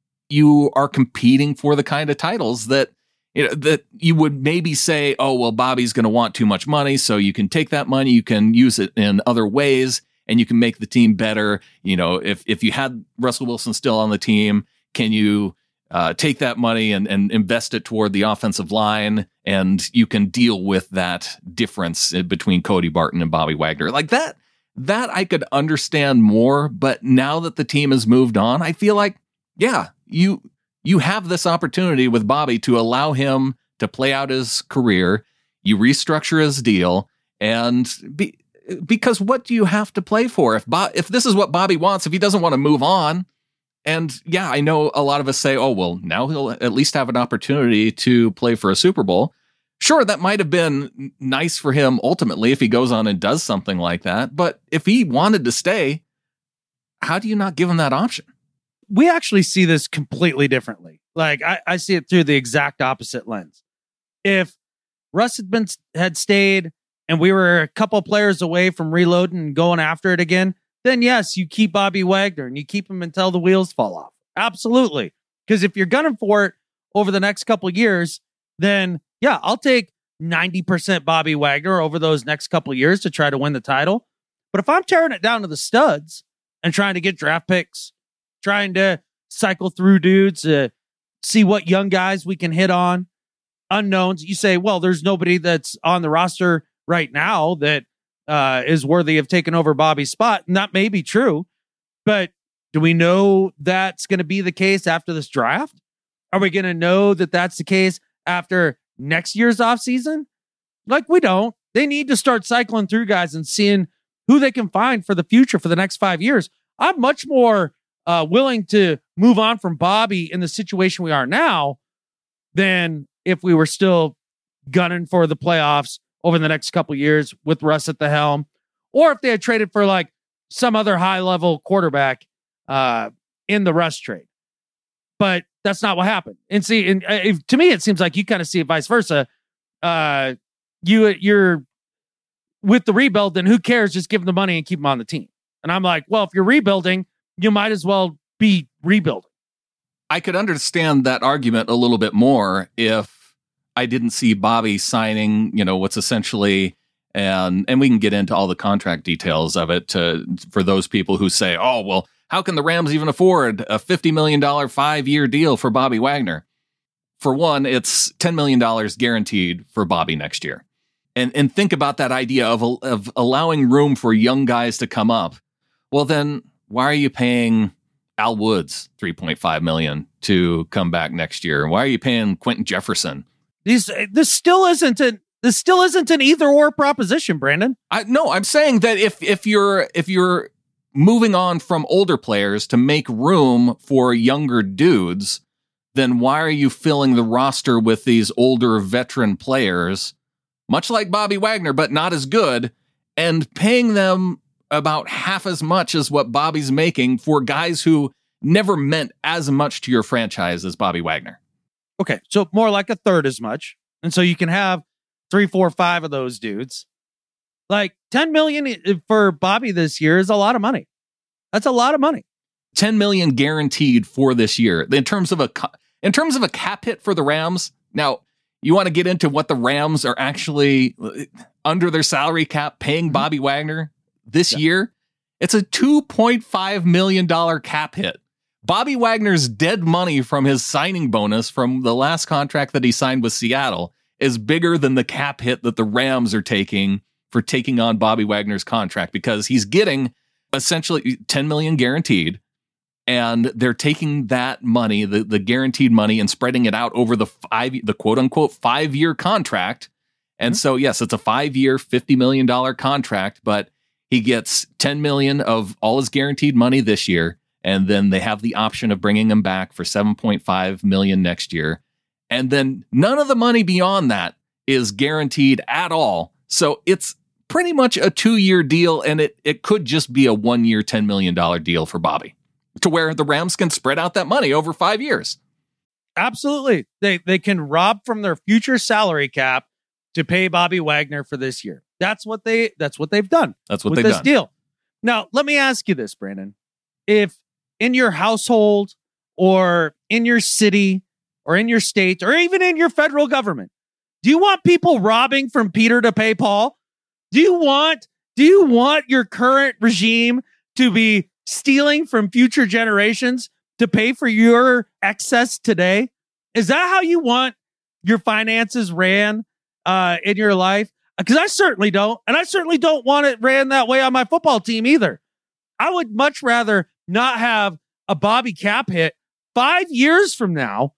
you are competing for the kind of titles that, you know, that you would maybe say, oh, well, Bobby's going to want too much money, so you can take that money, you can use it in other ways, and you can make the team better. You know, if if you had Russell Wilson still on the team, can you uh, take that money and, and invest it toward the offensive line, and you can deal with that difference between Cody Barton and Bobby Wagner. Like that, that I could understand more, but now that the team has moved on, I feel like, yeah, you you have this opportunity with Bobby to allow him to play out his career. You restructure his deal, and be, because what do you have to play for? If Bo- if this is what Bobby wants, if he doesn't want to move on, and yeah, I know a lot of us say, oh, well, now he'll at least have an opportunity to play for a Super Bowl. Sure, that might have been nice for him ultimately if he goes on and does something like that. But if he wanted to stay, how do you not give him that option? We actually see this completely differently. Like I, I see it through the exact opposite lens. If Russ had been had stayed and we were a couple players away from reloading and going after it again, then yes, you keep Bobby Wagner and you keep him until the wheels fall off. Absolutely. Because if you're gunning for it over the next couple of years, then yeah, I'll take ninety percent Bobby Wagner over those next couple of years to try to win the title. But if I'm tearing it down to the studs and trying to get draft picks, trying to cycle through dudes, uh, see what young guys we can hit on, unknowns, you say, well, there's nobody that's on the roster right now that uh, is worthy of taking over Bobby's spot. And that may be true, but do we know that's going to be the case after this draft? Are we going to know that that's the case after next year's offseason? Like, we don't. They need to start cycling through guys and seeing who they can find for the future for the next five years. I'm much more uh, willing to move on from Bobby in the situation we are now than if we were still gunning for the playoffs over the next couple of years with Russ at the helm, or if they had traded for like some other high level quarterback uh, in the Russ trade. But that's not what happened. And see, and uh, if, to me, it seems like you kind of see it vice versa. Uh, you, you're with the rebuild, then who cares? Just give them the money and keep them on the team. And I'm like, well, if you're rebuilding, you might as well be rebuilding. I could understand that argument a little bit more if I didn't see Bobby signing, you know, what's essentially, and and we can get into all the contract details of it to, for those people who say, oh, well, how can the Rams even afford a fifty million dollars five-year deal for Bobby Wagner? For one, it's ten million dollars guaranteed for Bobby next year. And and think about that idea of, of allowing room for young guys to come up. Well, then why are you paying Al Woods three point five million dollars to come back next year? Why are you paying Quentin Jefferson? These, this still isn't an This still isn't an either or proposition, Brandon. I no, I'm saying that if if you're if you're moving on from older players to make room for younger dudes, then why are you filling the roster with these older veteran players, much like Bobby Wagner, but not as good, and paying them about half as much as what Bobby's making for guys who never meant as much to your franchise as Bobby Wagner? Okay, so more like a third as much. And so you can have three, four, five of those dudes. Like ten million for Bobby this year is a lot of money. That's a lot of money. ten million guaranteed for this year. In terms of a in terms of a cap hit for the Rams. Now, you want to get into what the Rams are actually under their salary cap paying Bobby Wagner this yeah. year? It's a two point five million dollars cap hit. Bobby Wagner's dead money from his signing bonus from the last contract that he signed with Seattle is bigger than the cap hit that the Rams are taking for taking on Bobby Wagner's contract, because he's getting essentially ten million dollars guaranteed, and they're taking that money, the, the guaranteed money, and spreading it out over the five, the quote unquote five year contract. And mm-hmm. so, yes, it's a five year, fifty million dollars contract, but he gets ten million dollars of all his guaranteed money this year. And then they have the option of bringing him back for seven point five million dollars next year. And then none of the money beyond that is guaranteed at all. So it's pretty much a two-year deal, and it, it could just be a one-year, ten million dollars deal for Bobby, to where the Rams can spread out that money over five years. Absolutely. They they can rob from their future salary cap to pay Bobby Wagner for this year. That's what they that's what they've done. That's what with they've this done. deal. Now, let me ask you this, Brandon. If in your household or in your city or in your state or even in your federal government, do you want people robbing from Peter to pay Paul? Do you want do you want your current regime to be stealing from future generations to pay for your excess today? Is that how you want your finances ran uh, in your life? Because I certainly don't. And I certainly don't want it ran that way on my football team either. I would much rather not have a Bobby cap hit five years from now,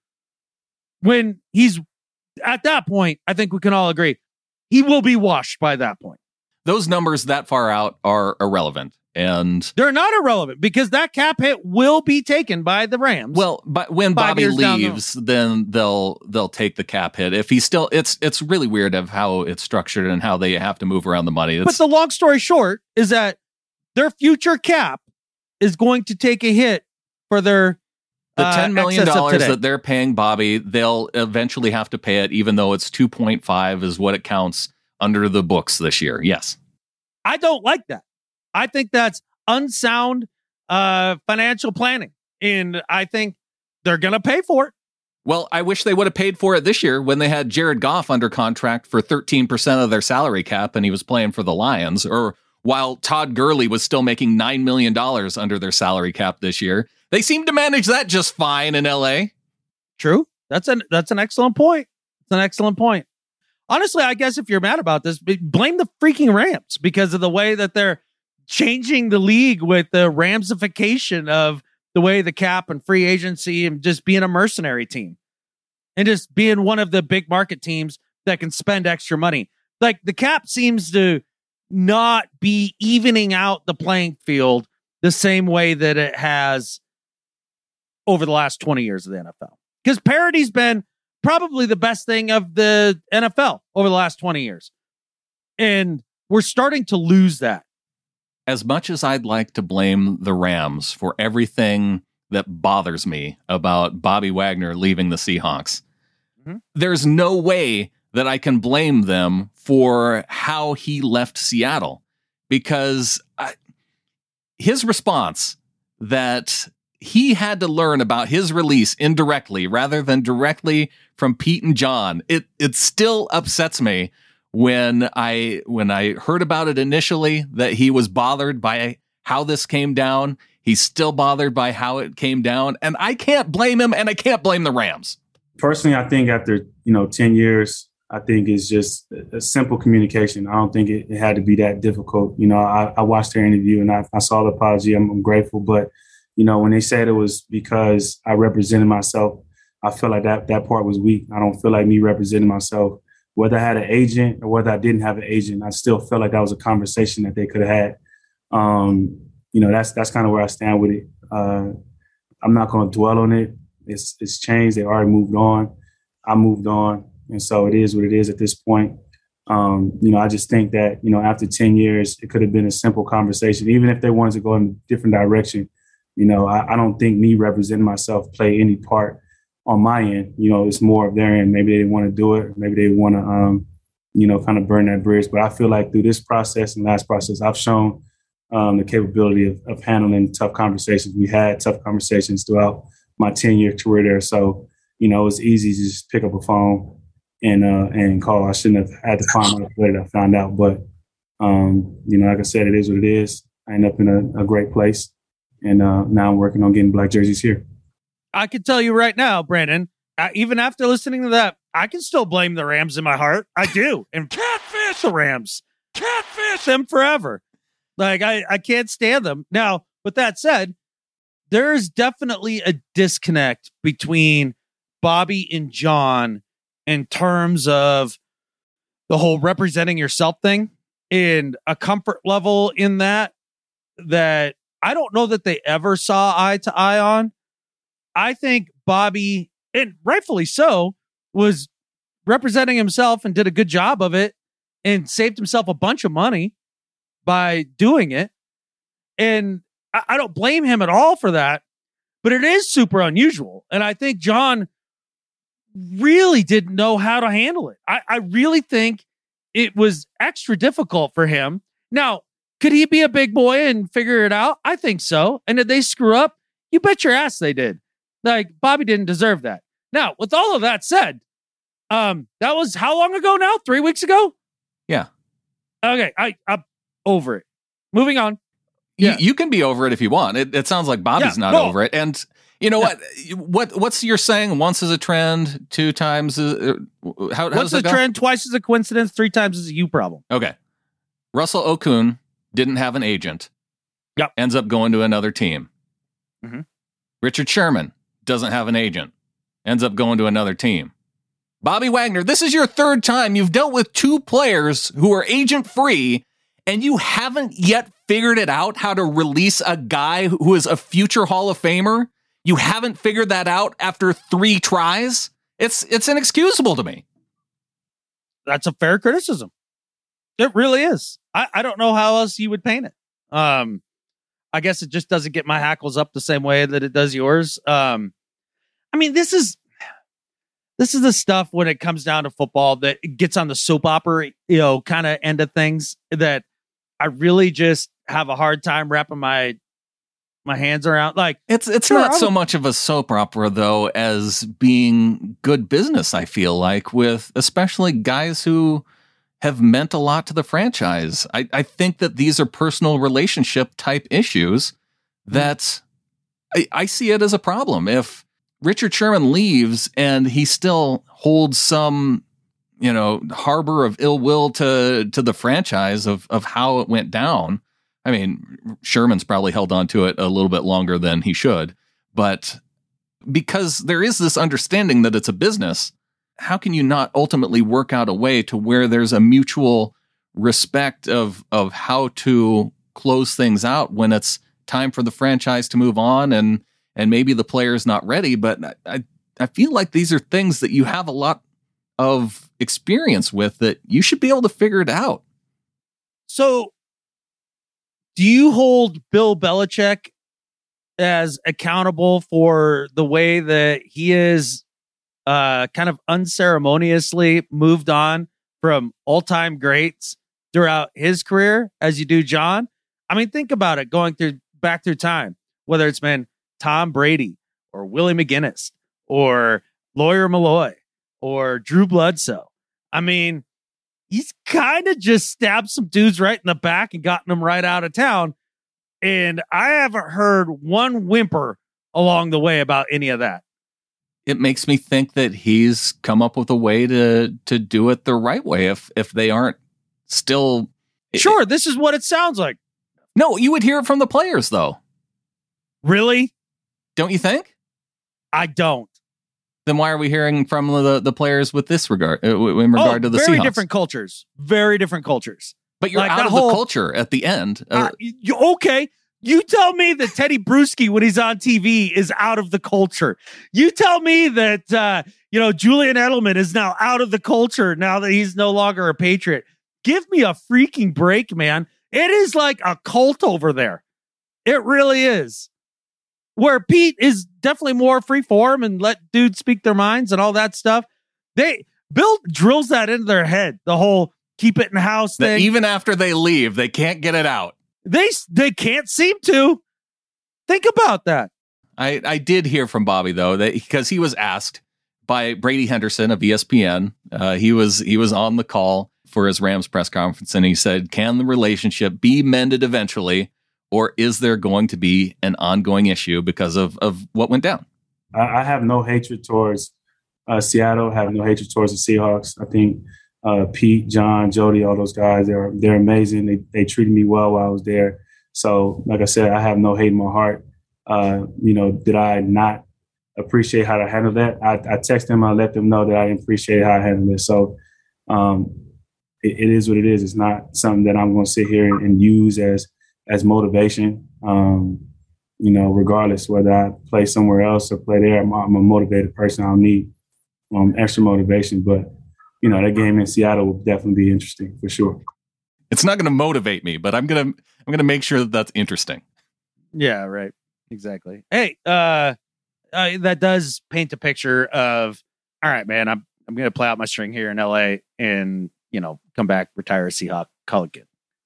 when he's at that point. I think we can all agree he will be washed by that point. Those numbers that far out are irrelevant. And they're not irrelevant because that cap hit will be taken by the Rams. Well, but when Bobby leaves, the then they'll they'll take the cap hit. If he's still, it's it's really weird of how it's structured and how they have to move around the money. It's, but the long story short is that their future cap is going to take a hit for their the ten million dollars uh, that they're paying Bobby. They'll eventually have to pay it, even though it's two point five is what it counts under the books this year. Yes, I don't like that. I think that's unsound uh, financial planning, and I think they're going to pay for it. Well, I wish they would have paid for it this year when they had Jared Goff under contract for thirteen percent of their salary cap and he was playing for the Lions, or while Todd Gurley was still making nine million dollars under their salary cap this year. They seem to manage that just fine in L A. True. That's an, that's an excellent point. It's an excellent point. Honestly, I guess if you're mad about this, blame the freaking Rams because of the way that they're changing the league with the ramification of the way the cap and free agency and just being a mercenary team and just being one of the big market teams that can spend extra money. Like the cap seems to not be evening out the playing field the same way that it has over the last twenty years of the N F L. Because parity's been probably the best thing of the N F L over the last twenty years. And we're starting to lose that. As much as I'd like to blame the Rams for everything that bothers me about Bobby Wagner leaving the Seahawks, mm-hmm. there's no way that I can blame them for how he left Seattle, because I, his response that he had to learn about his release indirectly rather than directly from Pete and John, it it still upsets me. When I when I heard about it initially, that he was bothered by how this came down, he's still bothered by how it came down, and I can't blame him, and I can't blame the Rams. Personally, I think after you know ten years, I think it's just a simple communication. I don't think it, it had to be that difficult. You know, I, I watched their interview and I, I saw the apology. I'm, I'm grateful, but you know, when they said it was because I represented myself, I feel like that that part was weak. I don't feel like me representing myself whether I had an agent or whether I didn't have an agent, I still felt like that was a conversation that they could have had. Um, you know, that's that's kind of where I stand with it. Uh, I'm not going to dwell on it. It's it's changed. They already moved on. I moved on, and so it is what it is at this point. Um, you know, I just think that, you know, after ten years, it could have been a simple conversation, even if they wanted to go in a different direction. You know, I, I don't think me representing myself play any part on my end. You know, it's more of their end. Maybe they didn't want to do it. Maybe they want to, um, you know, kind of burn that bridge. But I feel like through this process and last process, I've shown um, the capability of, of handling tough conversations. We had tough conversations throughout my ten-year career there. So, you know, it's easy to just pick up a phone and uh, and call. I shouldn't have had to find out later. I found out. But, um, you know, like I said, it is what it is. I ended up in a, a great place. And uh, now I'm working on getting black jerseys here. I can tell you right now, Brandon, uh, even after listening to that, I can still blame the Rams in my heart. I do. And catfish the Rams. Catfish them forever. Like, I, I can't stand them. Now, with that said, there is definitely a disconnect between Bobby and John in terms of the whole representing yourself thing and a comfort level in that, that I don't know that they ever saw eye to eye on. I think Bobby, and rightfully so, was representing himself and did a good job of it and saved himself a bunch of money by doing it. And I, I don't blame him at all for that, but it is super unusual. And I think John really didn't know how to handle it. I, I really think it was extra difficult for him. Now, could he be a big boy and figure it out? I think so. And did they screw up? You bet your ass they did. Like, Bobby didn't deserve that. Now, with all of that said, um, that was how long ago now? Three weeks ago? Yeah. Okay, I, I'm over it. Moving on. You, Yeah. you can be over it if you want. It, it sounds like Bobby's Yeah, not no. over it. And you know Yeah. what? What what's you're saying? Once is a trend, two times is, uh, how, how Once does a it go? trend, twice is a coincidence, three times is a you problem. Okay. Russell Okung didn't have an agent. Yep. Ends up going to another team. Mhm. Richard Sherman doesn't have an agent. Ends up going to another team. Bobby Wagner, this is your third time you've dealt with two players who are agent free, and you haven't yet figured it out how to release a guy who is a future Hall of Famer. You haven't figured that out after three tries. It's it's inexcusable to me. That's a fair criticism. It really is. I, I don't know how else you would paint it. Um, I guess it just doesn't get my hackles up the same way that it does yours. Um, I mean, this is this is the stuff when it comes down to football that gets on the soap opera, you know, kind of end of things that I really just have a hard time wrapping my my hands around. Like, It's it's Sure, not I so would- much of a soap opera though as being good business, I feel like, with especially guys who have meant a lot to the franchise. I, I think that these are personal relationship type issues that I, I see it as a problem. If Richard Sherman leaves and he still holds some, you know, harbor of ill will to to the franchise of of how it went down. I mean, Sherman's probably held on to it a little bit longer than he should, but because there is this understanding that it's a business, how can you not ultimately work out a way to where there's a mutual respect of of how to close things out when it's time for the franchise to move on and and maybe the player's not ready? But I I feel like these are things that you have a lot of experience with that you should be able to figure it out. so do you hold Bill Belichick as accountable for the way that he is uh, kind of unceremoniously moved on from all-time greats throughout his career as you do John? I mean, think about it, going through back through time, whether it's been Tom Brady or Willie McGinnis or Lawyer Malloy or Drew Bledsoe. I mean, he's kind of just stabbed some dudes right in the back and gotten them right out of town. And I haven't heard one whimper along the way about any of that. It makes me think that he's come up with a way to to do it the right way. If if they aren't still Sure, this is what it sounds like. no, you would hear it from the players though, Really? don't you think? I don't. Then why are we hearing from the, the players with this regard, uh, in regard oh, to the very Seahawks? different cultures. Very different cultures. But you're like out of whole, the culture at the end. Uh, uh, you, okay. You tell me that Teddy Bruschi, when he's on T V, is out of the culture. You tell me that, uh, you know, Julian Edelman is now out of the culture now that he's no longer a Patriot. Give me a freaking break, man. It is like a cult over there. It really is. Where Pete is definitely more free form and let dudes speak their minds and all that stuff. They Bill drills that into their head, the whole keep it in house thing. Even after they leave, they can't get it out. They they can't seem to. Think about that. I, I did hear from Bobby, though, that because he was asked by Brady Henderson of E S P N. Uh, he was he was on the call for his Rams press conference, and he said, can the relationship be mended eventually, or is there going to be an ongoing issue because of, of what went down? I, I have no hatred towards uh, Seattle. I have no hatred towards the Seahawks. I think uh, Pete, John, Jody, all those guys, they're they're amazing. They they treated me well while I was there. So, like I said, I have no hate in my heart. Uh, you know, did I not appreciate how to handle that? I, I text them. I let them know that I didn't appreciate how I handled it. So, um, it, it is what it is. It's not something that I'm going to sit here and, and use as as motivation. Um, you know, regardless whether I play somewhere else or play there, I'm, I'm a motivated person. I don't need um, extra motivation. But you know, that game in Seattle will definitely be interesting for sure. It's not going to motivate me, but I'm gonna I'm gonna make sure that that's interesting. Yeah, right. Exactly. Hey, uh, uh, that does paint a picture of, all right, man, I'm I'm going to play out my string here in L A and, you know, come back, retire a Seahawk, call it good.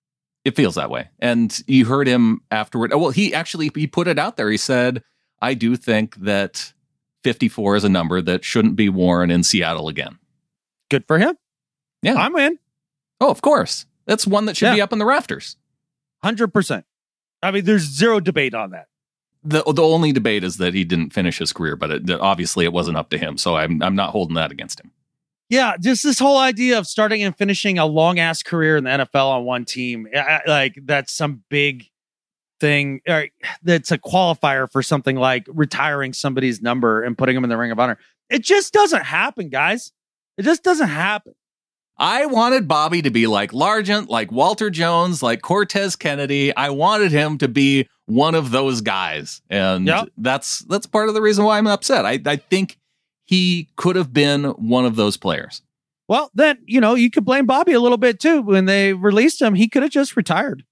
It feels that way. And you heard him afterward. Oh, well, he actually, he put it out there. He said, I do think that fifty-four is a number that shouldn't be worn in Seattle again. Good for him. Yeah. I'm in. Oh, of course. That's one that should Yeah. be up in the rafters. one hundred percent. I mean, there's zero debate on that. The the only debate is that he didn't finish his career, but it, obviously it wasn't up to him. So I'm I'm not holding that against him. Yeah, just this whole idea of starting and finishing a long ass career in the N F L on one team, I, like that's some big thing. Or that's a qualifier for something like retiring somebody's number and putting them in the Ring of Honor. It just doesn't happen, guys. It just doesn't happen. I wanted Bobby to be like Largent, like Walter Jones, like Cortez Kennedy. I wanted him to be one of those guys. And Yep. that's that's part of the reason why I'm upset. I, I think he could have been one of those players. Well, then, you know, you could blame Bobby a little bit too. When they released him, he could have just retired.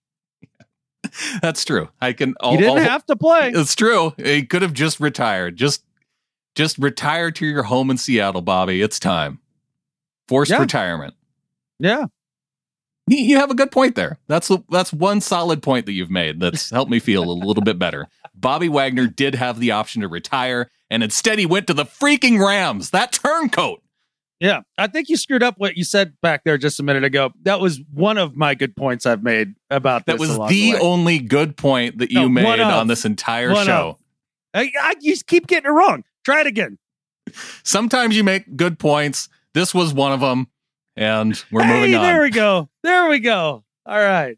That's true. I can. He didn't I'll, have to play. It's true. He could have just retired. Just, just retire to your home in Seattle, Bobby. It's time. Forced Yeah. retirement. Yeah. You you have a good point there. That's that's one solid point that you've made that's helped me feel a little bit better. Bobby Wagner did have the option to retire, and instead he went to the freaking Rams. That turncoat. Yeah. I think you screwed up what you said back there just a minute ago. That was one of my good points I've made about That this. was along the way. only good point that you No, made one of. on this entire One show. I, I, you keep getting it wrong. Try it again. Sometimes you make good points. This was one of them, and we're hey, moving on. there we go. There we go. All right.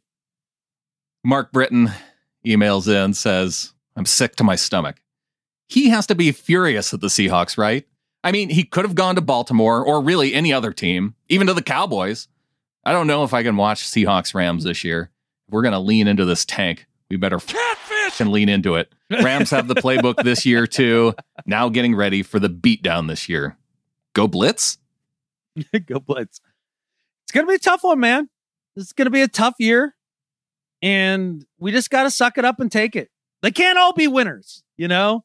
Mark Britton emails in, says, I'm sick to my stomach. He has to be furious at the Seahawks, right? I mean, he could have gone to Baltimore or really any other team, even to the Cowboys. I don't know if I can watch Seahawks Rams this year. If we're going to lean into this tank, we better catfish and lean into it. Rams have the playbook this year, too. Now getting ready for the beatdown this year. Go Blitz? Go Blitz. It's going to be a tough one, man. It's going to be a tough year. And we just got to suck it up and take it. They can't all be winners, you know?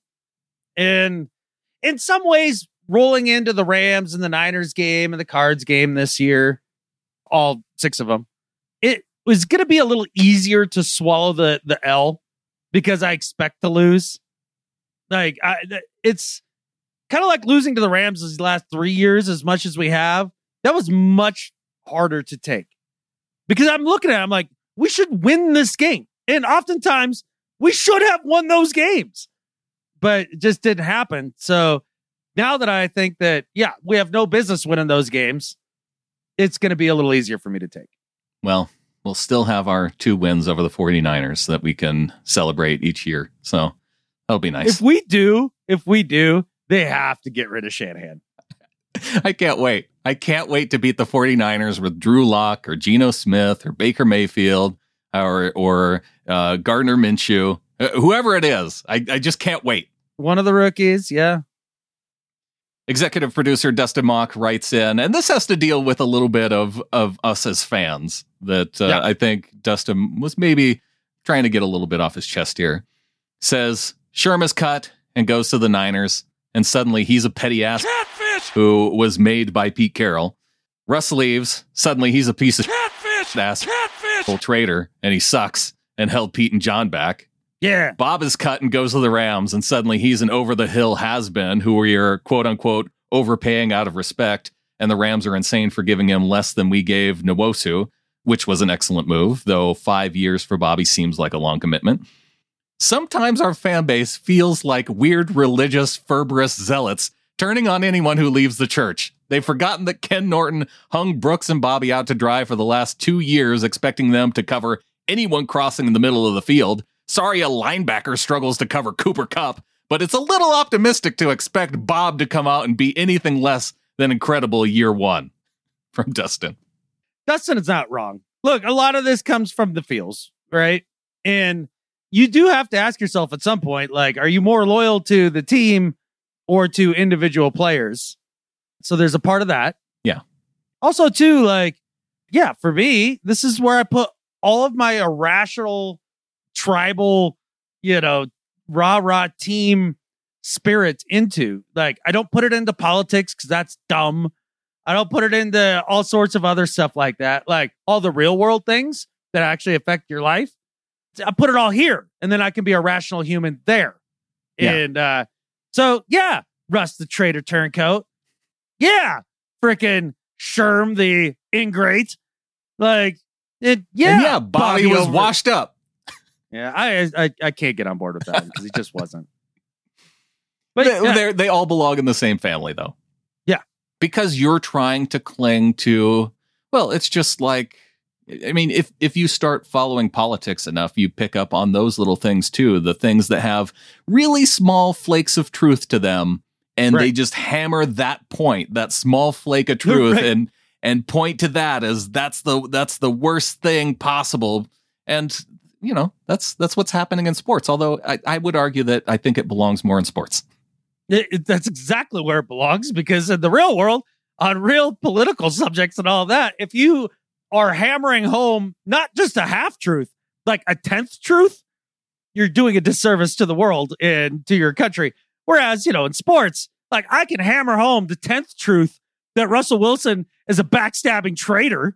And in some ways, rolling into the Rams and the Niners game and the Cards game this year, all six of them, it was going to be a little easier to swallow the, the L because I expect to lose. Like, I, it's kind of like losing to the Rams these last three years as much as we have. That was much harder to take because I'm looking at it, I'm like, we should win this game. And oftentimes we should have won those games, but it just didn't happen. So now that I think that, yeah, we have no business winning those games, it's going to be a little easier for me to take. Well, we'll still have our two wins over the 49ers that we can celebrate each year. So that'll be nice. If we do, if we do, They have to get rid of Shanahan. I can't wait. I can't wait to beat the 49ers with Drew Lock or Geno Smith or Baker Mayfield or or uh, Gardner Minshew, uh, whoever it is. I, I just can't wait. One of the rookies, yeah. Executive producer Dustin Mock writes in, and this has to deal with a little bit of, of us as fans that uh, yeah. I think Dustin was maybe trying to get a little bit off his chest here. Says, Sherm is cut and goes to the Niners, and suddenly he's a petty ass catfish who was made by Pete Carroll. Russ leaves, suddenly he's a piece of catfish ass catfish traitor, and he sucks and held Pete and John back. Yeah. Bob is cut and goes to the Rams, and suddenly he's an over-the-hill has-been who we are, quote-unquote, overpaying out of respect, and the Rams are insane for giving him less than we gave Nwosu, which was an excellent move, though five years for Bobby seems like a long commitment. Sometimes our fan base feels like weird religious Ferberus zealots turning on anyone who leaves the church. They've forgotten that Ken Norton hung Brooks and Bobby out to dry for the last two years, expecting them to cover anyone crossing in the middle of the field. Sorry, a linebacker struggles to cover Cooper Kupp, but it's a little optimistic to expect Bob to come out and be anything less than incredible year one. From Dustin. Dustin is not wrong. Look, a lot of this comes from the feels, right? And you do have to ask yourself at some point, like, are you more loyal to the team or to individual players? So there's a part of that. Yeah. Also, too, like, yeah, for me, this is where I put all of my irrational tribal, you know, rah rah team spirit into. Like, I don't put it into politics because that's dumb. I don't put it into all sorts of other stuff like that, like all the real world things that actually affect your life. I put it all here, and then I can be a rational human there. Yeah. And uh, so, yeah, Russ the traitor turncoat. Yeah, freaking Sherm the ingrate. Like, it, yeah, and yeah, Bobby, Bobby was over. washed up. Yeah, I, I I can't get on board with that because he just wasn't. But they, yeah. they all belong in the same family, though. Yeah, because you're trying to cling to. Well, it's just like, I mean, if if you start following politics enough, you pick up on those little things too. The things that have really small flakes of truth to them, and right. they just hammer that point, that small flake of truth, right. and and point to that as that's the that's the worst thing possible. And you know, that's that's what's happening in sports. Although I, I would argue that I think it belongs more in sports. It, it, that's exactly where it belongs, because in the real world, on real political subjects and all that, if you are hammering home not just a half truth, like a tenth truth, you're doing a disservice to the world and to your country. Whereas, you know, in sports, like I can hammer home the tenth truth that Russell Wilson is a backstabbing traitor,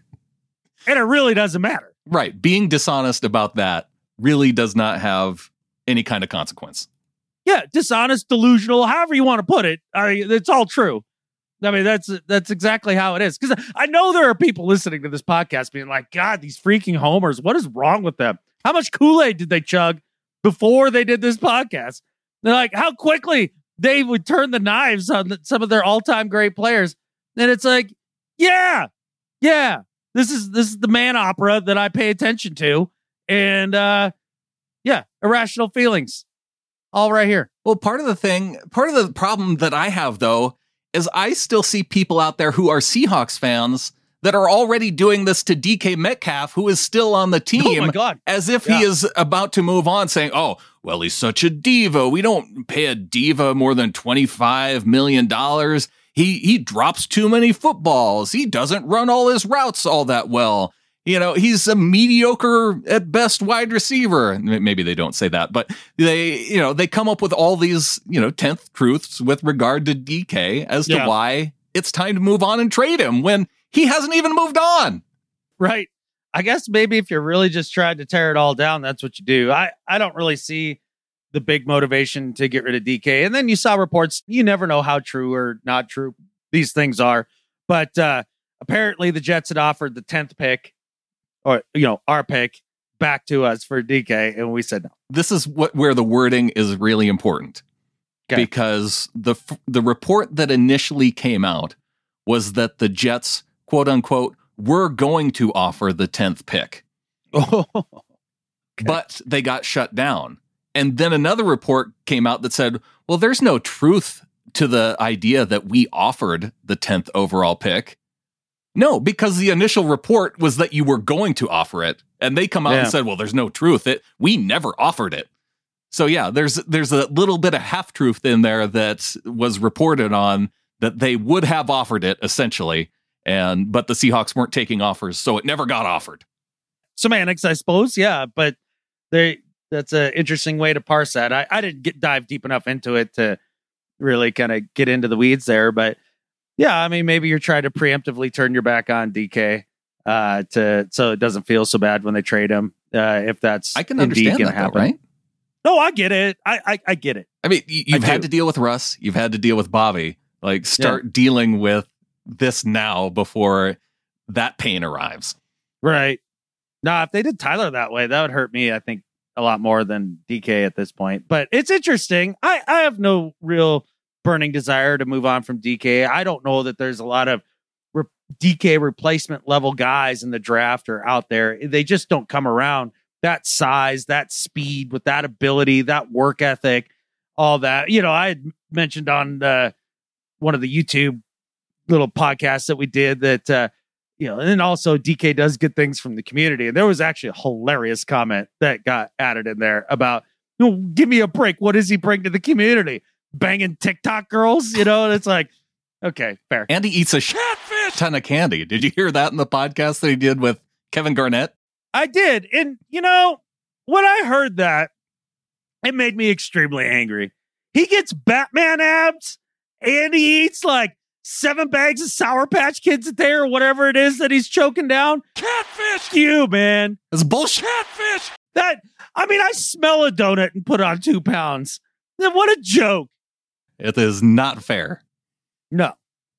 and it really doesn't matter. Right. Being dishonest about that really does not have any kind of consequence. Yeah. Dishonest, delusional, however you want to put it. I mean, it's all true. I mean, that's that's exactly how it is. Because I know there are people listening to this podcast being like, God, these freaking homers, what is wrong with them? How much Kool-Aid did they chug before they did this podcast? They're like, how quickly they would turn the knives on some of their all-time great players. And it's like, yeah, yeah. This is this is the man opera that I pay attention to. And uh, yeah, irrational feelings. All right here. Well, part of the thing, part of the problem that I have, though, is I still see people out there who are Seahawks fans that are already doing this to D K Metcalf, who is still on the team, oh my God. as if yeah. he is about to move on, saying, oh, well, he's such a diva. We don't pay a diva more than twenty-five million dollars. He he drops too many footballs. He doesn't run all his routes all that well. You know, he's a mediocre at best wide receiver. Maybe they don't say that, but they, you know, they come up with all these, you know, tenth truths with regard to D K as yeah. to why it's time to move on and trade him when he hasn't even moved on. Right. I guess maybe if you're really just trying to tear it all down, that's what you do. I, I don't really see the big motivation to get rid of D K. And then you saw reports. You never know how true or not true these things are. But uh, apparently the Jets had offered the tenth pick, or, you know, our pick back to us for D K. And we said no. This is what where the wording is really important. Okay. Because the the report that initially came out was that the Jets, quote unquote, were going to offer the tenth pick. Oh, okay. But they got shut down. And then another report came out that said, Well, there's no truth to the idea that we offered the tenth overall pick. No, because the initial report was that you were going to offer it. And they come out Yeah. and said, well, there's no truth. It, we never offered it. So, yeah, there's there's a little bit of half-truth in there that was reported on that they would have offered it, essentially. and But the Seahawks weren't taking offers, so it never got offered. Semantics, I suppose. Yeah, but they that's an interesting way to parse that. I, I didn't get dive deep enough into it to really kind of get into the weeds there. But yeah, I mean, maybe you're trying to preemptively turn your back on D K uh, to so it doesn't feel so bad when they trade him. Uh, if that's I can indeed understand gonna that, though, happen. right? No, I get it. I I, I get it. I mean, y- you've I had do. to deal with Russ. You've had to deal with Bobby. Like, start dealing with this now before that pain arrives. Right. Nah, if they did Tyler that way, that would hurt me, I think, a lot more than D K at this point. But it's interesting. I, I have no real burning desire to move on from D K. I don't know that there's a lot of re- D K replacement level guys in the draft or out there. They just don't come around. That size, that speed, with that ability, that work ethic, all that. You know, I had mentioned on uh, one of the YouTube little podcasts that we did that, uh, you know, and then also D K does good things from the community. And there was actually a hilarious comment that got added in there about, you know, give me a break. What does he bring to the community? Banging TikTok girls, you know? And it's like, okay, fair. And he eats a shit ton of candy. Did you hear that in the podcast that he did with Kevin Garnett? I did. And, you know, when I heard that, it made me extremely angry. He gets Batman abs and he eats like seven bags of Sour Patch Kids a day or whatever it is that he's choking down. Catfish! You, man. It's bullshit. Catfish! That, I mean, I smell a donut and put on two pounds. Then what a joke. It is not fair. No.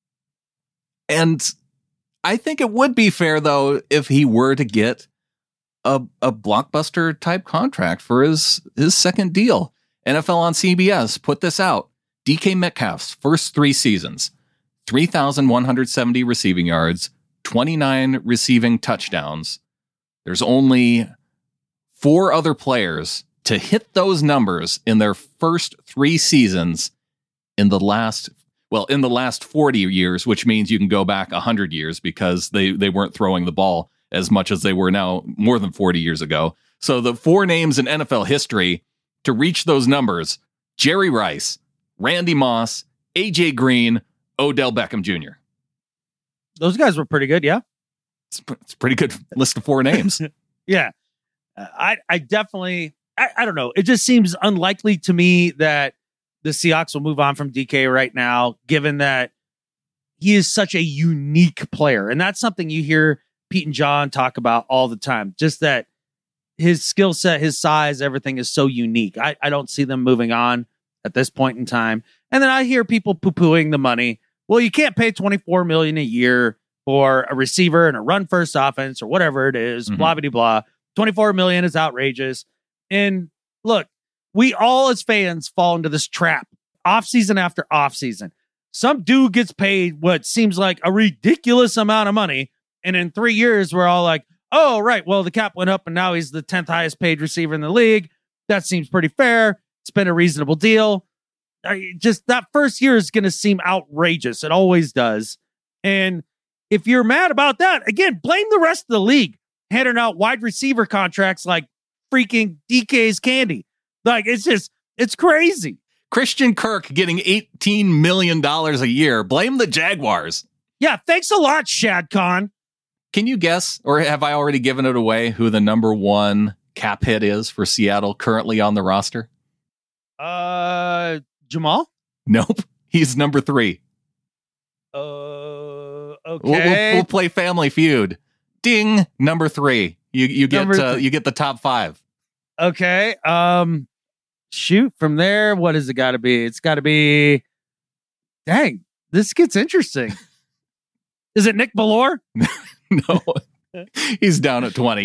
And I think it would be fair, though, if he were to get a, a blockbuster type contract for his, his second deal. N F L on C B S put this out. D K Metcalf's first three seasons, three thousand one hundred seventy receiving yards, twenty-nine receiving touchdowns. There's only four other players to hit those numbers in their first three seasons in the last, well, in the last forty years, which means you can go back one hundred years because they, they weren't throwing the ball as much as they were now more than forty years ago. So the four names in N F L history to reach those numbers: Jerry Rice, Randy Moss, A J Green, Odell Beckham Junior Those guys were pretty good, yeah? It's, it's a pretty good list of four names. Yeah. Uh, I, I definitely, I, I don't know. It just seems unlikely to me that the Seahawks will move on from D K right now, given that he is such a unique player. And that's something you hear Pete and John talk about all the time. Just that his skill set, his size, everything is so unique. I, I don't see them moving on at this point in time. And then I hear people poo-pooing the money. Well, you can't pay twenty-four million dollars a year for a receiver and a run first offense or whatever it is, Mhm. blah, blah, blah. twenty-four million dollars is outrageous. And look, we all as fans fall into this trap offseason after offseason. Some dude gets paid what seems like a ridiculous amount of money. And in three years, we're all like, oh, right, well, the cap went up and now he's the tenth highest paid receiver in the league. That seems pretty fair. It's been a reasonable deal. I, just that first year is going to seem outrageous. It always does. And if you're mad about that, again, blame the rest of the league handing out wide receiver contracts like freaking D K's candy. Like, it's just, it's crazy. Christian Kirk getting eighteen million dollars a year. Blame the Jaguars. Yeah, thanks a lot, Shad Khan. Can you guess, or have I already given it away, who the number one cap hit is for Seattle currently on the roster? Uh, Jamal? Nope. He's number three. Uh, okay. We'll, we'll, we'll play Family Feud. Ding, number three. You you get Number uh, th- you get the top five. Okay. Um, shoot, from there, what has it got to be? It's got to be. Dang, this gets interesting. Is it Nick Ballore? No, he's down at twenty.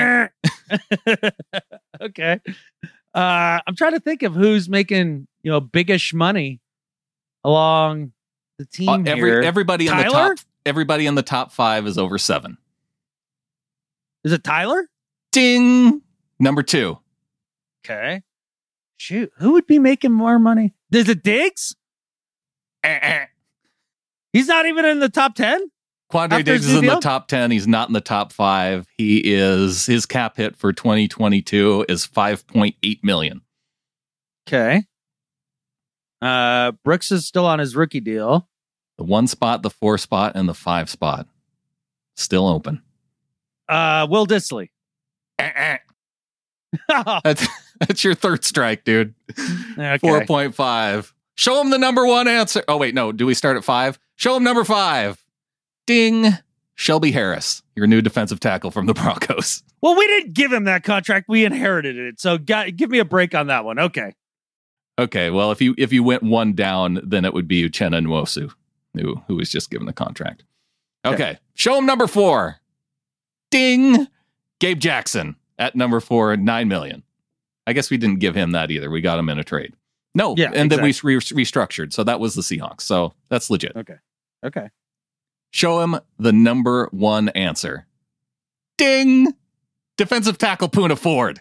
Okay. Uh, I'm trying to think of who's making, you know, biggish money along the team Uh, every here. everybody in the Tyler? top everybody in the top five is over seven. Is it Tyler? Ding, number two. Okay. Shoot, who would be making more money? Is it Diggs? Eh-eh. He's not even in the top ten? Quandre After Diggs his is new in the deal? top ten. He's not in the top five. He is, his cap hit for twenty twenty-two is five point eight million. Okay. Uh, Brooks is still on his rookie deal. The one spot, the four spot, and the five spot still open. Uh, Will Dissly. Eh-eh. That's, that's your third strike, dude. Okay. four point five. Show him the number one answer. Oh, wait, no. Do we start at five? Show him number five. Ding. Shelby Harris, your new defensive tackle from the Broncos. Well, we didn't give him that contract. We inherited it. So got, give me a break on that one. Okay. Okay, well, if you if you went one down, then it would be Uchenna Nwosu, who, who was just given the contract. Okay, Okay. Show him number four. Ding. Gabe Jackson at number four, nine million. I guess we didn't give him that either. We got him in a trade. No, Yeah, and then we re- restructured. So that was the Seahawks. So that's legit. Okay. Okay. Show him the number one answer. Ding. Defensive tackle Poona Ford.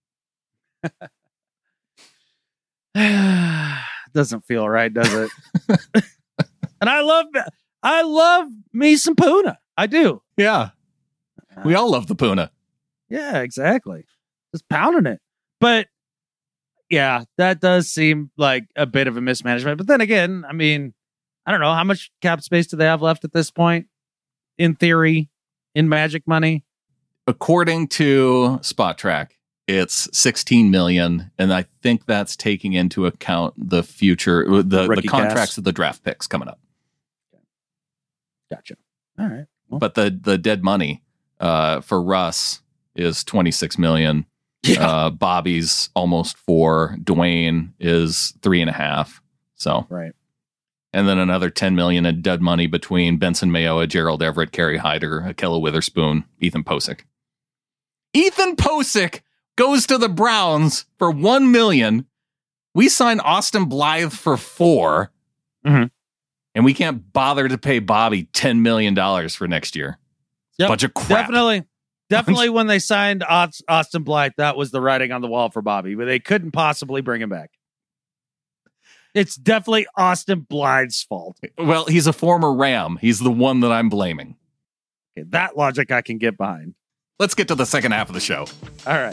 Doesn't feel right, does it? And I love, I love me some Poona. I do. Yeah. We all love the Poona. Yeah, exactly. Just pounding it. But yeah, that does seem like a bit of a mismanagement. But then again, I mean, I don't know. How much cap space do they have left at this point? In theory, in Magic money? According to Spot Track, it's sixteen million, and I think that's taking into account the future, the, the Rookie contracts cast. of the draft picks coming up. Gotcha. All right. Well, But the the dead money uh, for Russ is twenty-six million. yeah. Uh, Bobby's almost four. Dwayne is three and a half. So, right. and then another ten million in dead money between Benson Mayoa, Gerald Everett, Kerry Hyder, Akella Witherspoon, Ethan Posick. Ethan Posick goes to the Browns for one million. We sign Austin Blythe for four, Mhm. and we can't bother to pay Bobby ten million dollars for next year. Yep. Bunch of crap. Definitely. Definitely when they signed Aus- Austin Blythe, that was the writing on the wall for Bobby, but they couldn't possibly bring him back. It's definitely Austin Blythe's fault. Well, he's a former Ram. He's the one that I'm blaming. Okay, that logic I can get behind. Let's get to the second half of the show. All right.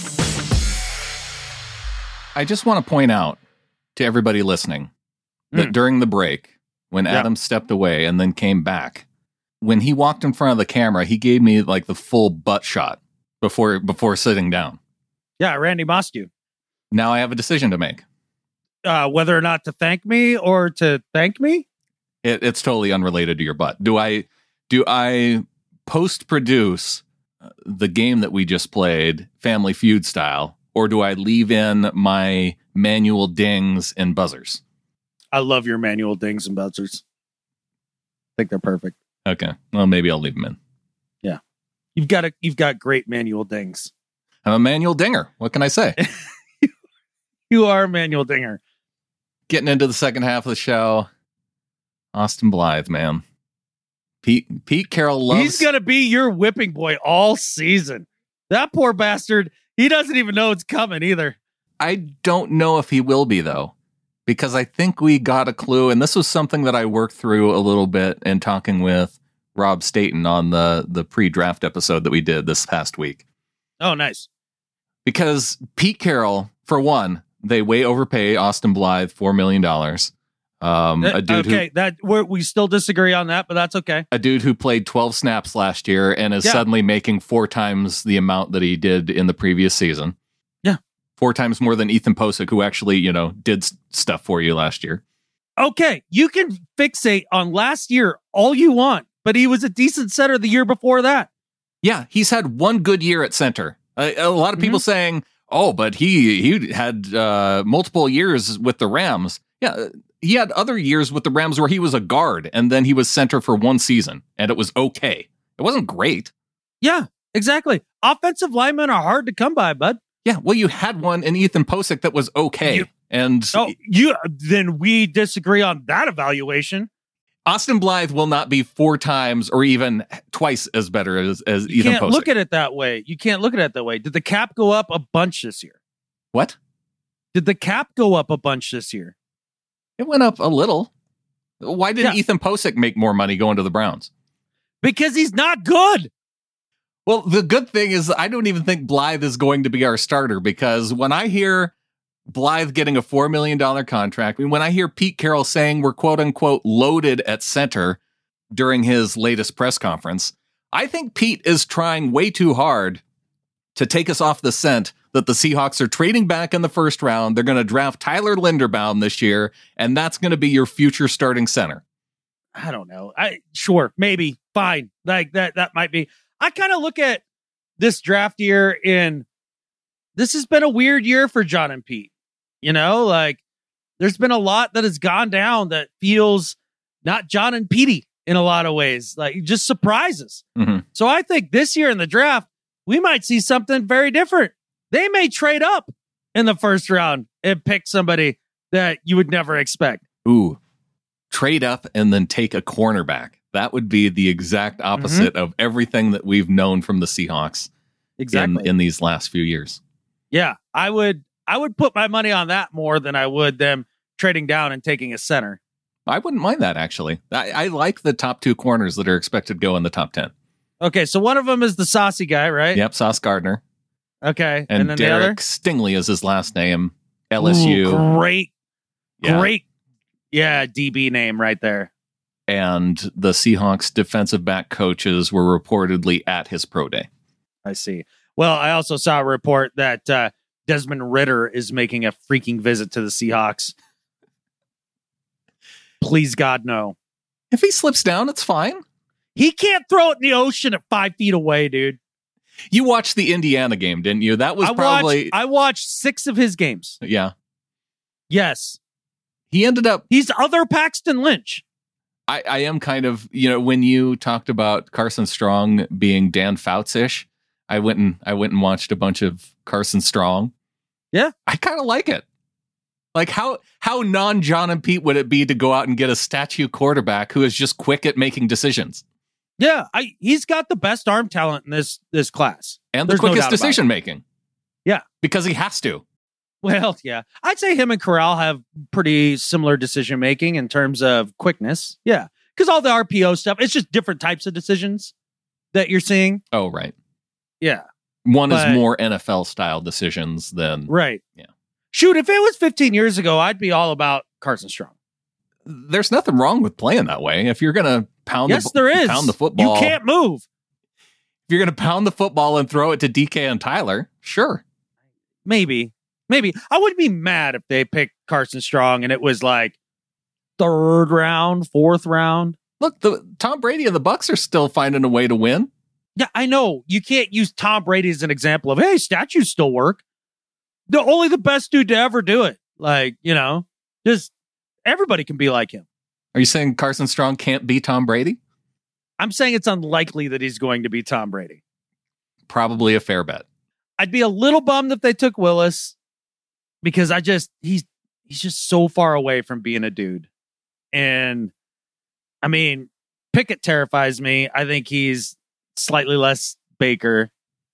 I just want to point out to everybody listening that Mm. during the break, when Yeah. Adam stepped away and then came back, when he walked in front of the camera, he gave me like the full butt shot before before sitting down. Yeah, Randy mossed you. Now I have a decision to make. Uh, whether or not to thank me or to thank me? It, it's totally unrelated to your butt. Do I do I post produce the game that we just played, Family Feud style, or do I leave in my manual dings and buzzers? I love your manual dings and buzzers. I think they're perfect. Okay, well maybe I'll leave them in. You've got a, you've got great manual dings. I'm a manual dinger. What can I say? You are a manual dinger. Getting into the second half of the show, Austin Blythe, man. Pete Pete Carroll loves. He's gonna be your whipping boy all season. That poor bastard. He doesn't even know it's coming either. I don't know if he will be though, because I think we got a clue, and this was something that I worked through a little bit in talking with Rob Staten on the the pre-draft episode that we did this past week. Oh, nice. Because Pete Carroll, for one, they way overpay Austin Blythe four million dollars. Um, Uh, a dude okay, who that we're, we still disagree on that, but that's okay. a dude who played twelve snaps last year and is Yeah. suddenly making four times the amount that he did in the previous season. Yeah. Four times more than Ethan Posick, who actually, you know, did s- stuff for you last year. Okay, you can fixate on last year all you want, but he was a decent center the year before that. Yeah, he's had one good year at center. A, a lot of people Mm-hmm. saying, "Oh, but he he had uh, multiple years with the Rams." Yeah, he had other years with the Rams where he was a guard and then he was center for one season, and it was okay. It wasn't great. Yeah, exactly. Offensive linemen are hard to come by, bud. Yeah, well, you had one in Ethan Posick that was okay, You- and Oh, you then we disagree on that evaluation. Austin Blythe will not be four times or even twice as better as, as You Ethan can't Posick. look at it that way. You can't look at it that way. Did the cap go up a bunch this year? What? Did the cap go up a bunch this year? It went up a little. Why didn't Yeah. Ethan Posick make more money going to the Browns? Because he's not good. Well, the good thing is I don't even think Blythe is going to be our starter, because when I hear Blythe getting a four million dollars contract, I mean, when I hear Pete Carroll saying we're quote unquote loaded at center during his latest press conference, I think Pete is trying way too hard to take us off the scent that the Seahawks are trading back in the first round. They're going to draft Tyler Linderbaum this year, and that's going to be your future starting center. I don't know. I sure, maybe, fine. Like that, that might be. I kind of look at this draft year in this has been a weird year for John and Pete. You know, like there's been a lot that has gone down that feels not John and Petey in a lot of ways, like just surprises. Mm-hmm. So I think this year in the draft, we might see something very different. They may trade up in the first round and pick somebody that you would never expect. Ooh, trade up and then take a cornerback. That would be the exact opposite mm-hmm. of everything that we've known from the Seahawks exactly. in, in these last few years. Yeah, I would I would put my money on that more than I would them trading down and taking a center. I wouldn't mind that, actually. I, I like the top two corners that are expected to go in the top ten. Okay, so one of them is the saucy guy, right? Yep, Sauce Gardner. Okay, and, and then Derek the other? Stingley is his last name. L S U. Ooh, great, yeah. great, yeah, D B name right there. And the Seahawks defensive back coaches were reportedly at his pro day. I see. Well, I also saw a report that uh, Desmond Ridder is making a freaking visit to the Seahawks. Please, God, no. If he slips down, it's fine. He can't throw it in the ocean at five feet away, dude. You watched the Indiana game, didn't you? That was I probably... Watched, I watched six of his games. Yeah. Yes. He ended up... He's other Paxton Lynch. I, I am kind of, you know, when you talked about Carson Strong being Dan Fouts-ish, I went and I went and watched a bunch of Carson Strong. Yeah. I kind of like it. Like how how non-John and Pete would it be to go out and get a statue quarterback who is just quick at making decisions? Yeah, I he's got the best arm talent in this this class. And the There's quickest no doubt decision making. Yeah. Because he has to. Well, yeah. I'd say him and Corral have pretty similar decision making in terms of quickness. Yeah. Because all the R P O stuff, it's just different types of decisions that you're seeing. Oh, right. Yeah. One but, is more N F L style decisions than... Right. Yeah. Shoot, if it was fifteen years ago, I'd be all about Carson Strong. There's nothing wrong with playing that way. If you're going to pound, yes, the, there is. pound the football... You can't move. If you're going to pound the football and throw it to D K and Tyler, sure. Maybe. Maybe. I wouldn't be mad if they picked Carson Strong and it was like third round, fourth round. Look, the Tom Brady and the Bucks are still finding a way to win. Yeah, I know. You can't use Tom Brady as an example of, hey, statues still work. The only the best dude to ever do it. Like, you know, just everybody can be like him. Are you saying Carson Strong can't be Tom Brady? I'm saying it's unlikely that he's going to be Tom Brady. Probably a fair bet. I'd be a little bummed if they took Willis because I just, he's, he's just so far away from being a dude. And I mean, Pickett terrifies me. I think he's slightly less Baker.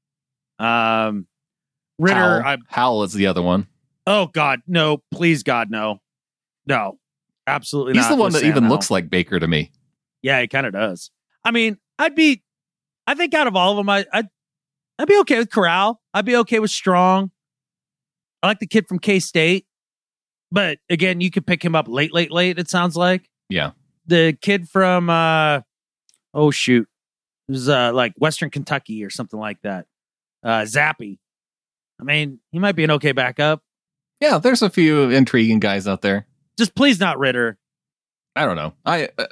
Um, Ritter, Howell, Howell is the other one. Oh God, no! Please, God, no, no, absolutely He's not. the one that Sam even Howell. looks like Baker to me. Yeah, he kind of does. I mean, I'd be, I think out of all of them, I, I'd, I'd be okay with Corral. I'd be okay with Strong. I like the kid from K-State, but again, you could pick him up late, late, late. It sounds like. Yeah. The kid from, uh, oh shoot, it was uh, like Western Kentucky or something like that. Uh, Zappy. I mean, he might be an okay backup. Yeah, there's a few intriguing guys out there. Just please not Ritter. I don't know. I uh,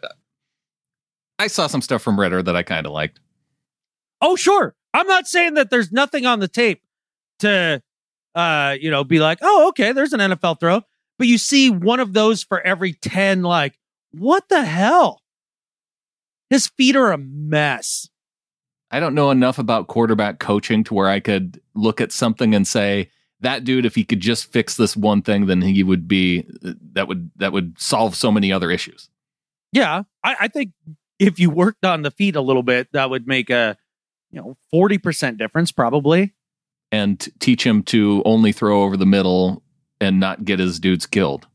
I saw some stuff from Ritter that I kind of liked. Oh, sure. I'm not saying that there's nothing on the tape to, uh, you know, be like, oh, okay, there's an N F L throw. But you see one of those for every ten, like, what the hell? His feet are a mess. I don't know enough about quarterback coaching to where I could look at something and say, that dude, if he could just fix this one thing, then he would be, that would, that would solve so many other issues. Yeah. I, I think if you worked on the feet a little bit, that would make a, you know, forty percent difference probably. And t- teach him to only throw over the middle and not get his dudes killed.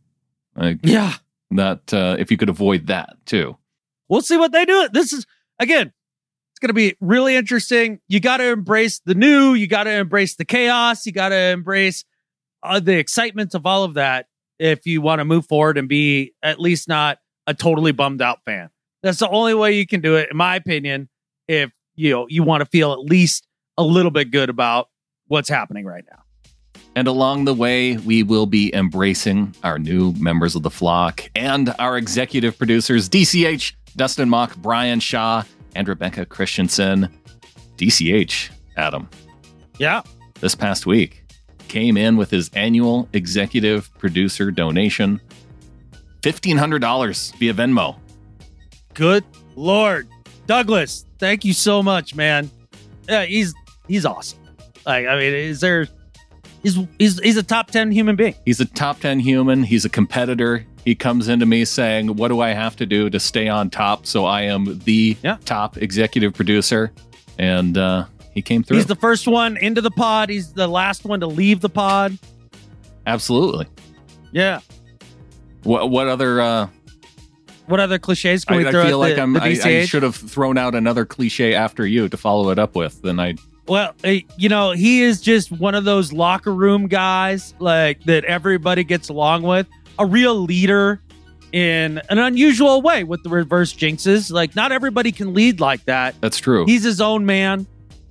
Like, Yeah. that uh, if you could avoid that too. We'll see what they do. This is, again, it's going to be really interesting. You got to embrace the new. You got to embrace the chaos. You got to embrace uh, the excitement of all of that if you want to move forward and be at least not a totally bummed out fan. That's the only way you can do it, in my opinion, if you know, you want to feel at least a little bit good about what's happening right now. And along the way, we will be embracing our new members of the flock and our executive producers, D C H, Dustin Mock, Brian Shaw, and Rebecca Christensen. D C H, Adam. Yeah. This past week came in with his annual executive producer donation, fifteen hundred dollars via Venmo. Good Lord. Douglas, thank you so much, man. Yeah, he's he's awesome. Like, I mean, is there he's he's he's a top ten human being. He's a top ten human. He's a competitor. He comes into me saying, what do I have to do to stay on top so I am the yeah. top executive producer? And uh, he came through. He's the first one into the pod. He's the last one to leave the pod. Absolutely. Yeah. What what other uh, what other cliches can I, we I throw feel at like the, I'm, the I, D C H? I should have thrown out another cliche after you to follow it up with. Then I Well, you know, he is just one of those locker room guys like that everybody gets along with. A real leader in an unusual way with the reverse jinxes. Like, not everybody can lead like that. That's true. He's his own man.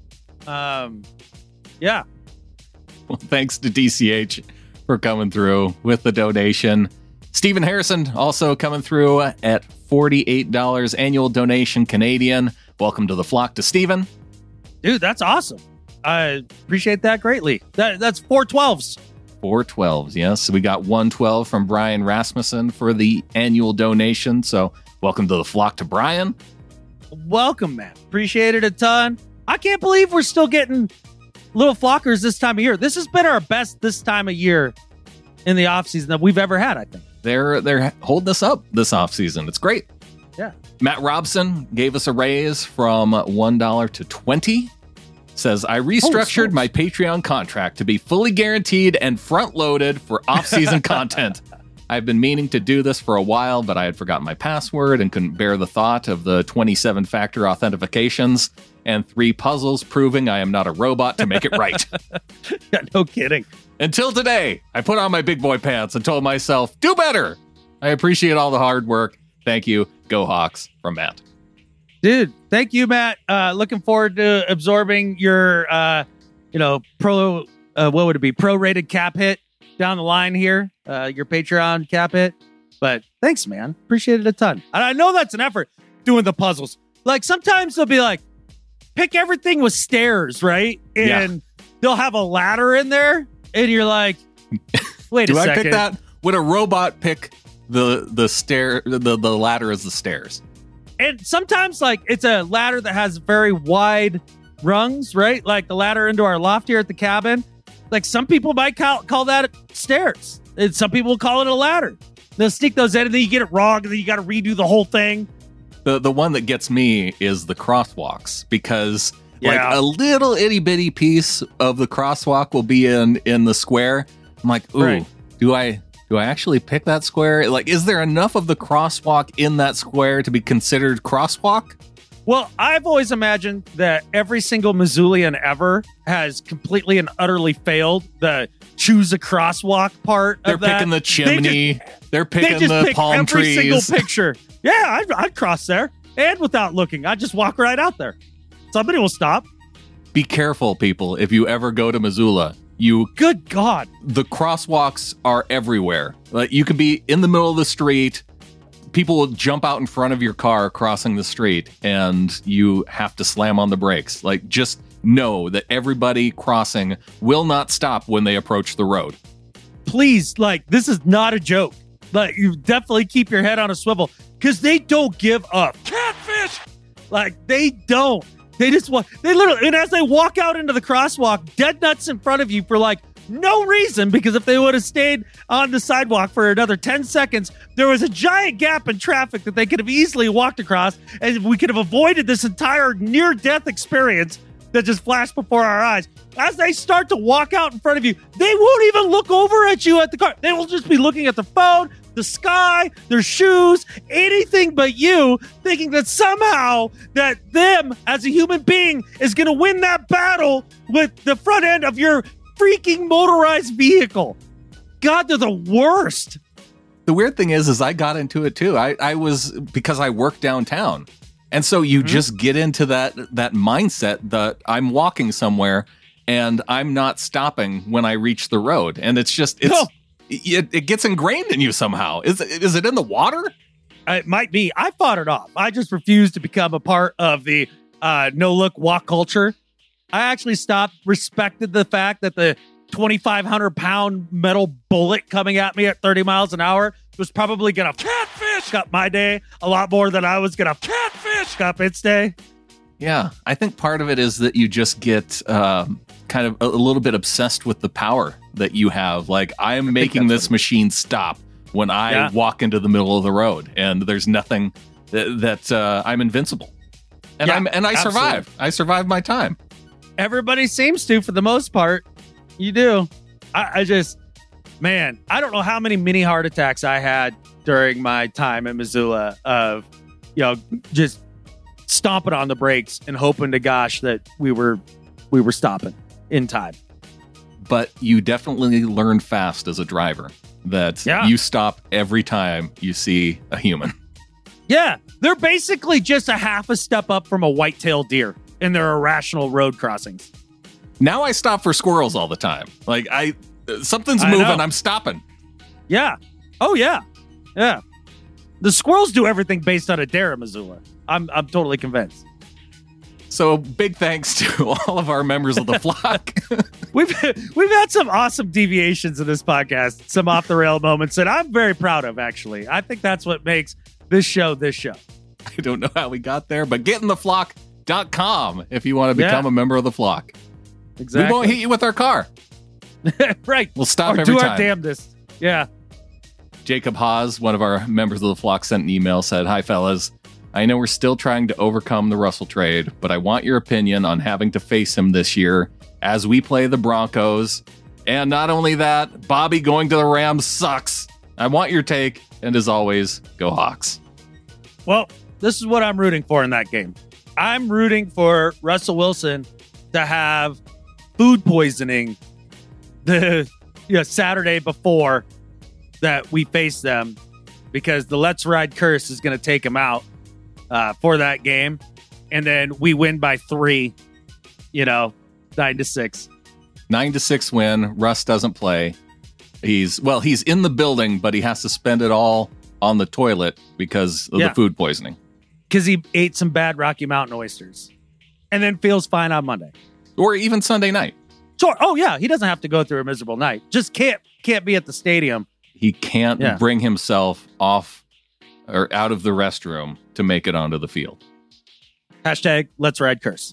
Um, yeah. Well, thanks to D C H for coming through with the donation. Stephen Harrison also coming through at forty-eight dollars annual donation Canadian. Welcome to the flock to Stephen. Dude, that's awesome. I appreciate that greatly. That That's four twelves. Four twelves, yes. We got one twelve from Brian Rasmussen for the annual donation. So welcome to the flock to Brian. Welcome, man. Appreciate it a ton. I can't believe we're still getting little flockers this time of year. This has been our best this time of year in the offseason that we've ever had, I think. They're they're holding us up this offseason. It's great. Yeah. Matt Robson gave us a raise from one dollar to twenty dollars. Says, I restructured my Patreon contract to be fully guaranteed and front-loaded for off-season content. I've been meaning to do this for a while, but I had forgotten my password and couldn't bear the thought of the twenty-seven factor authentications and three puzzles proving I am not a robot to make it right. Yeah, no kidding. Until today, I put on my big boy pants and told myself, do better. I appreciate all the hard work. Thank you. Go Hawks, from Matt. Dude, thank you, Matt. Uh, looking forward to absorbing your, uh, you know, pro, uh, what would it be? Pro-rated cap hit down the line here. Uh, your Patreon cap hit. But thanks, man. Appreciate it a ton. And I know that's an effort doing the puzzles. Like, sometimes they'll be like, pick everything with stairs, right? And yeah. they'll have a ladder in there. And you're like, wait Do a I second. pick that? Would a robot pick the the stair the, the ladder as the stairs? And sometimes, like, it's a ladder that has very wide rungs, right? Like the ladder into our loft here at the cabin. Like, some people might call, call that stairs. And some people call it a ladder. They'll sneak those in, and then you get it wrong, and then you got to redo the whole thing. The the one that gets me is the crosswalks, because yeah. like a little itty bitty piece of the crosswalk will be in in the square. I'm like, ooh, right. do I do I actually pick that square? Like, is there enough of the crosswalk in that square to be considered crosswalk? Well, I've always imagined that every single Missoulian ever has completely and utterly failed the choose a crosswalk part They're of that. picking the chimney. They just, They're picking they just the pick palm every trees. Single picture. Yeah, I'd, I'd cross there. And without looking, I'd just walk right out there. Somebody will stop. Be careful, people. If you ever go to Missoula, you Good God. the crosswalks are everywhere. Like, you could be in the middle of the street. People will jump out in front of your car crossing the street, and you have to slam on the brakes. Like, just know that everybody crossing will not stop when they approach the road. Please, like, this is not a joke. Like, you definitely keep your head on a swivel, because they don't give up. Catfish! Like, they don't. They just walk. They literally, and as they walk out into the crosswalk, dead nuts in front of you for like no reason, because if they would have stayed on the sidewalk for another ten seconds, there was a giant gap in traffic that they could have easily walked across, and we could have avoided this entire near-death experience that just flashed before our eyes. As they start to walk out in front of you, they won't even look over at you at the car. They will just be looking at the phone, the sky, their shoes, anything but you, thinking that somehow that them as a human being is going to win that battle with the front end of your freaking motorized vehicle. God, they're the worst. The weird thing is, is I got into it too. I, I was, because I work downtown. And so you mm-hmm. just get into that, that mindset that I'm walking somewhere and I'm not stopping when I reach the road. And it's just, it's, no. it, it gets ingrained in you somehow. Is, is it in the water? It might be. I fought it off. I just refused to become a part of the uh, no look walk culture. I actually stopped, respected the fact that the twenty-five hundred pound metal bullet coming at me at thirty miles an hour was probably going to catfish up my day a lot more than I was going to catfish up its day. Yeah, I think part of it is that you just get um, kind of a, a little bit obsessed with the power that you have. Like, I'm making this machine stop when I yeah. walk into the middle of the road, and there's nothing that, that uh, I'm invincible. And, yeah, I'm, and I absolutely. survive. I survive my time. Everybody seems to, for the most part. You do. I, I just, man, I don't know how many mini heart attacks I had during my time in Missoula of, you know, just stomping on the brakes and hoping to gosh that we were, we were stopping in time. But you definitely learn fast as a driver that yeah. you stop every time you see a human. Yeah. They're basically just a half a step up from a white-tailed deer in their irrational road crossings. Now I stop for squirrels all the time. Like, I, something's moving, I'm stopping. Yeah. Oh, yeah. Yeah. The squirrels do everything based on a dare in Missoula. I'm I'm totally convinced. So big thanks to all of our members of the flock. we've we've had some awesome deviations in this podcast, some off the rail moments that I'm very proud of, actually. I think that's what makes this show this show. I don't know how we got there, but get in the flock dot com if you want to become yeah. a member of the flock. Exactly. We won't hit you with our car. Right. We'll stop or every do time. our damnedest. Yeah. Jacob Haas, one of our members of the flock, sent an email, said, "Hi, fellas. I know we're still trying to overcome the Russell trade, but I want your opinion on having to face him this year as we play the Broncos. And not only that, Bobby going to the Rams sucks. I want your take, and as always, go Hawks." Well, this is what I'm rooting for in that game. I'm rooting for Russell Wilson to have food poisoning the you know, Saturday before that we face them, because the Let's Ride curse is going to take him out uh, for that game. And then we win by three, you know, nine to six. Nine to six win. Russ doesn't play. He's, well, he's in the building, but he has to spend it all on the toilet because of yeah. the food poisoning. Because he ate some bad Rocky Mountain oysters and then feels fine on Monday. Or even Sunday night. Sure. Oh, yeah. He doesn't have to go through a miserable night. Just can't can't be at the stadium. He can't yeah. bring himself off or out of the restroom to make it onto the field. Hashtag Let's Ride Curse.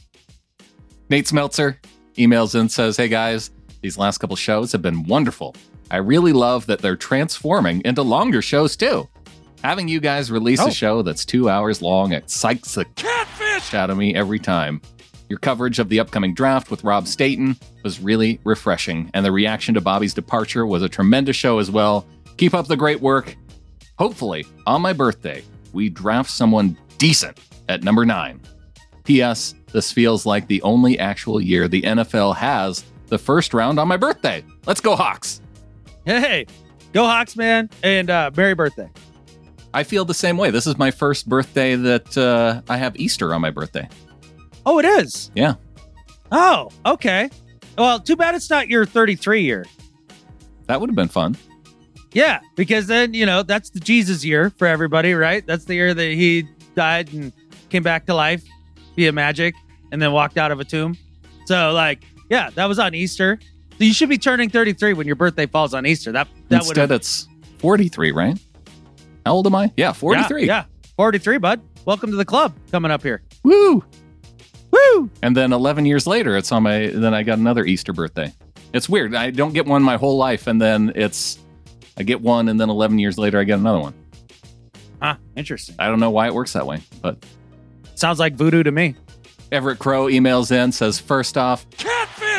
Nate Smeltzer emails in, says, "Hey guys, these last couple shows have been wonderful. I really love that they're transforming into longer shows too. Having you guys release oh. a show that's two hours long, it psychs the catfish out of me every time. Your coverage of the upcoming draft with Rob Staten was really refreshing, and the reaction to Bobby's departure was a tremendous show as well. Keep up the great work. Hopefully, on my birthday, we draft someone decent at number nine. P S. This feels like the only actual year the N F L has the first round on my birthday. Let's go Hawks." Hey, go Hawks, man, and uh, merry birthday. I feel the same way. This is my first birthday that uh, I have Easter on my birthday. Oh, it is? Yeah. Oh, okay. Well, too bad it's not your thirty-three year. That would have been fun. Yeah, because then, you know, that's the Jesus year for everybody, right? That's the year that he died and came back to life via magic and then walked out of a tomb. So, like, yeah, that was on Easter. So you should be turning thirty-three when your birthday falls on Easter. That, that Instead, it's forty-three, right? How old am I? Yeah, forty-three. Yeah, yeah, forty-three, bud. Welcome to the club coming up here. Woo! Woo! And then eleven years later, it's on my, then I got another Easter birthday. It's weird. I don't get one my whole life, and then it's, I get one, and then eleven years later, I get another one. Huh, interesting. I don't know why it works that way, but. Sounds like voodoo to me. Everett Crow emails in, says, "First off, catfish!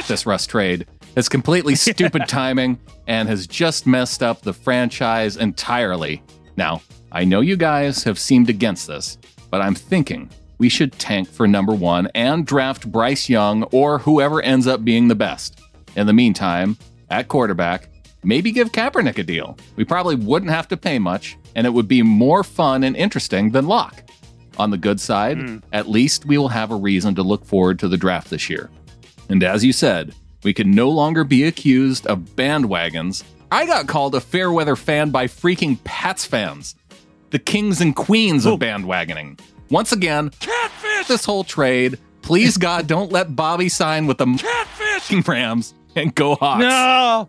this Russ trade. It's completely stupid timing and has just messed up the franchise entirely. Now, I know you guys have seemed against this, but I'm thinking we should tank for number one and draft Bryce Young or whoever ends up being the best. In the meantime, at quarterback, maybe give Kaepernick a deal. We probably wouldn't have to pay much, and it would be more fun and interesting than Locke. On the good side, mm. at least we will have a reason to look forward to the draft this year. And as you said, we can no longer be accused of bandwagons. I got called a Fairweather fan by freaking Pats fans. The kings and queens of Ooh. bandwagoning. Once again, catfish this whole trade. Please, God, don't let Bobby sign with the catfish Rams and go Hawks. No.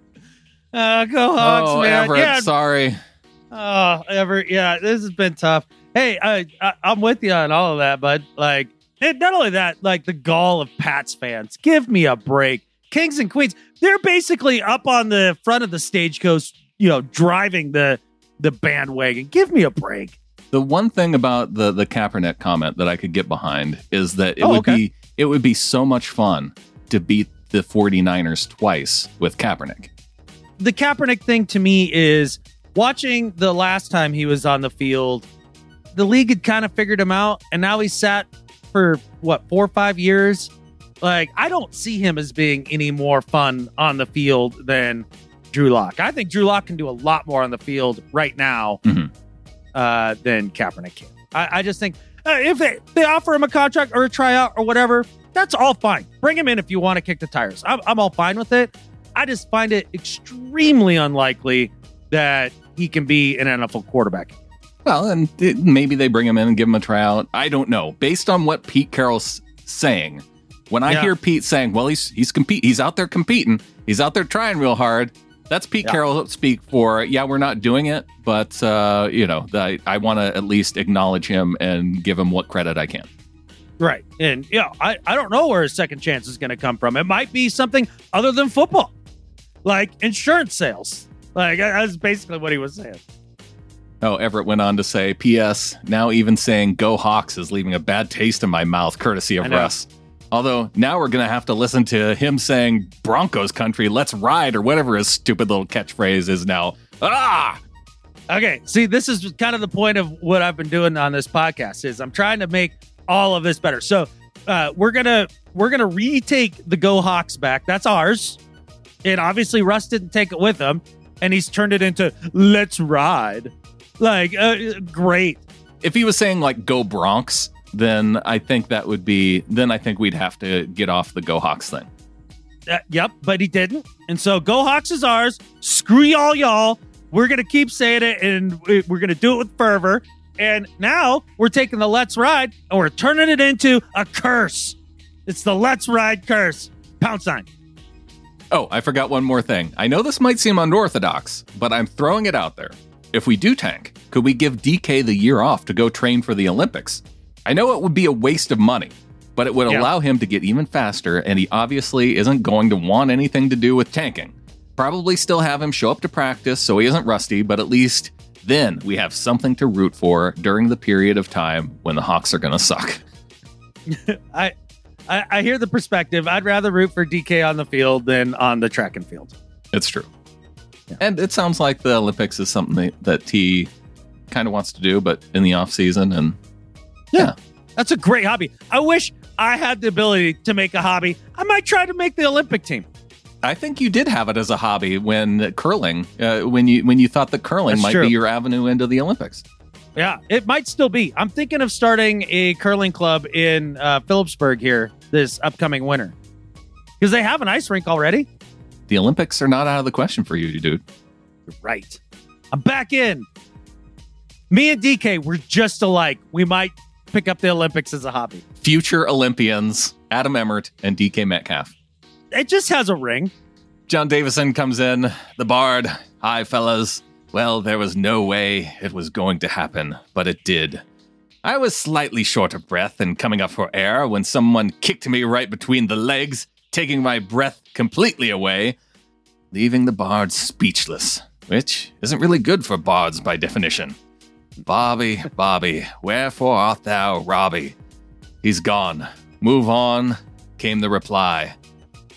Uh, go Hawks, oh, man. Everett, yeah. sorry. Oh, Everett, yeah, this has been tough. Hey, I, I, I'm with you on all of that, but like, and not only that, like the gall of Pats fans. Give me a break. Kings and Queens, they're basically up on the front of the stagecoach, you know, driving the the bandwagon. Give me a break. The one thing about the the Kaepernick comment that I could get behind is that it oh, would okay. be it would be so much fun to beat the 49ers twice with Kaepernick. The Kaepernick thing to me is watching the last time he was on the field, the league had kind of figured him out, and now he's sat for what, four or five years. Like, I don't see him as being any more fun on the field than Drew Lock. I think Drew Lock can do a lot more on the field right now mm-hmm. uh, than Kaepernick can. I, I just think uh, if they, they offer him a contract or a tryout or whatever, that's all fine. Bring him in if you want to kick the tires. I'm, I'm all fine with it. I just find it extremely unlikely that he can be an N F L quarterback. Well, and it, maybe they bring him in and give him a tryout. I don't know. Based on what Pete Carroll's saying, when I yeah. hear Pete saying, well, he's he's compete, he's out there competing, he's out there trying real hard, that's Pete yeah. Carroll speak for, yeah, we're not doing it, but, uh, you know, I, I want to at least acknowledge him and give him what credit I can. Right. And, yeah, I, I don't know where his second chance is going to come from. It might be something other than football, like insurance sales. Like, that's basically what he was saying. Oh, Everett went on to say, P S now even saying go Hawks is leaving a bad taste in my mouth, courtesy of Russ. Although now we're going to have to listen to him saying Broncos country, let's ride, or whatever his stupid little catchphrase is now. Ah! Okay, see, this is kind of the point of what I've been doing on this podcast is I'm trying to make all of this better. So uh, we're going to we're gonna retake the Go Hawks back. That's ours. And obviously Russ didn't take it with him, and he's turned it into let's ride. Like, uh, great. If he was saying, like, go Bronx, then I think that would be, then I think we'd have to get off the Go Hawks thing. Uh, yep, but he didn't. And so Go Hawks is ours. Screw y'all, y'all. We're going to keep saying it, and we're going to do it with fervor. And now we're taking the let's ride, and we're turning it into a curse. It's the let's ride curse. Pound sign. Oh, I forgot one more thing. I know this might seem unorthodox, but I'm throwing it out there. If we do tank, could we give D K the year off to go train for the Olympics? I know it would be a waste of money, but it would yeah. allow him to get even faster, and he obviously isn't going to want anything to do with tanking. Probably still have him show up to practice so he isn't rusty, but at least then we have something to root for during the period of time when the Hawks are going to suck. I, I I hear the perspective. I'd rather root for D K on the field than on the track and field. It's true. Yeah. And it sounds like the Olympics is something that, that T kind of wants to do, but in the off season. And yeah. yeah, that's a great hobby. I wish I had the ability to make a hobby. I might try to make the Olympic team. I think you did have it as a hobby when curling, uh, when you when you thought that curling that's might true. be your avenue into the Olympics. Yeah, it might still be. I'm thinking of starting a curling club in uh, Phillipsburg here this upcoming winter because they have an ice rink already. The Olympics are not out of the question for you, dude. You're right. I'm back in. Me and D K, we're just alike. We might pick up the Olympics as a hobby. Future Olympians, Adam Emmert and D K Metcalf. It just has a ring. John Davison comes in, the Bard. Hi, fellas. Well, there was no way it was going to happen, but it did. I was slightly short of breath and coming up for air when someone kicked me right between the legs, taking my breath completely away, leaving the Bard speechless, which isn't really good for bards by definition. Bobby, Bobby, wherefore art thou, Robbie? He's gone. Move on, came the reply.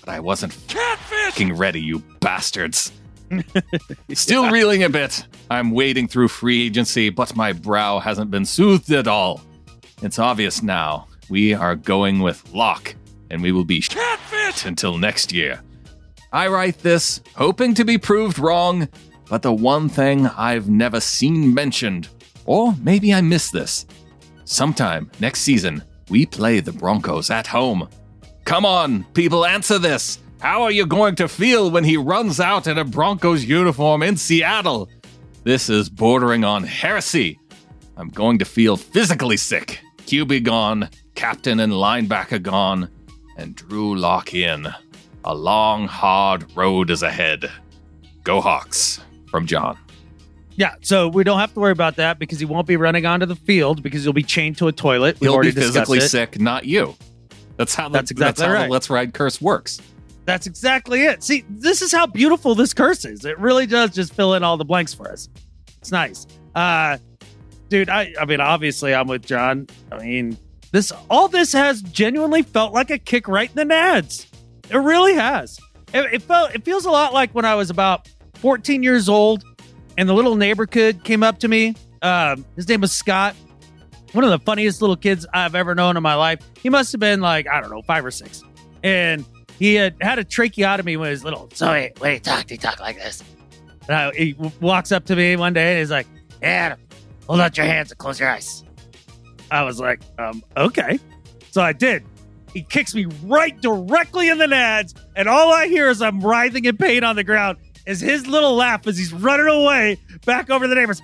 but I wasn't fucking ready, you bastards. Still reeling a bit. I'm wading through free agency, but my brow hasn't been soothed at all. It's obvious now. We are going with Locke, and we will be catfish until next year. I write this, hoping to be proved wrong, but the one thing I've never seen mentioned, or maybe I missed this. Sometime next season, we play the Broncos at home. Come on, people, answer this. How are you going to feel when he runs out in a Broncos uniform in Seattle? This is bordering on heresy. I'm going to feel physically sick. Q B gone, captain and linebacker gone, and Drew Lock in. A long, hard road is ahead. Go Hawks, from John. Yeah, so we don't have to worry about that because he won't be running onto the field because he'll be chained to a toilet. We've He'll already be physically discussed it. sick, not you. That's how the, That's exactly that's how right. the Let's Ride curse works. That's exactly it. See, this is how beautiful this curse is. It really does just fill in all the blanks for us. It's nice. Uh, dude, I, I mean, obviously I'm with John. I mean, this all this has genuinely felt like a kick right in the nads. It really has. It, it felt. It feels a lot like when I was about fourteen years old and the little neighbor kid came up to me. Um, his name was Scott. One of the funniest little kids I've ever known in my life. He must have been like, I don't know, five or six. And he had had a tracheotomy when he was little. So he, when he talked, he talked like this. And I, he w- walks up to me one day and he's like, "Yeah, hold out your hands and close your eyes." I was like, um, okay. So I did. He kicks me right directly in the nads. And all I hear as I'm writhing in pain on the ground is his little laugh as he's running away back over the neighbors.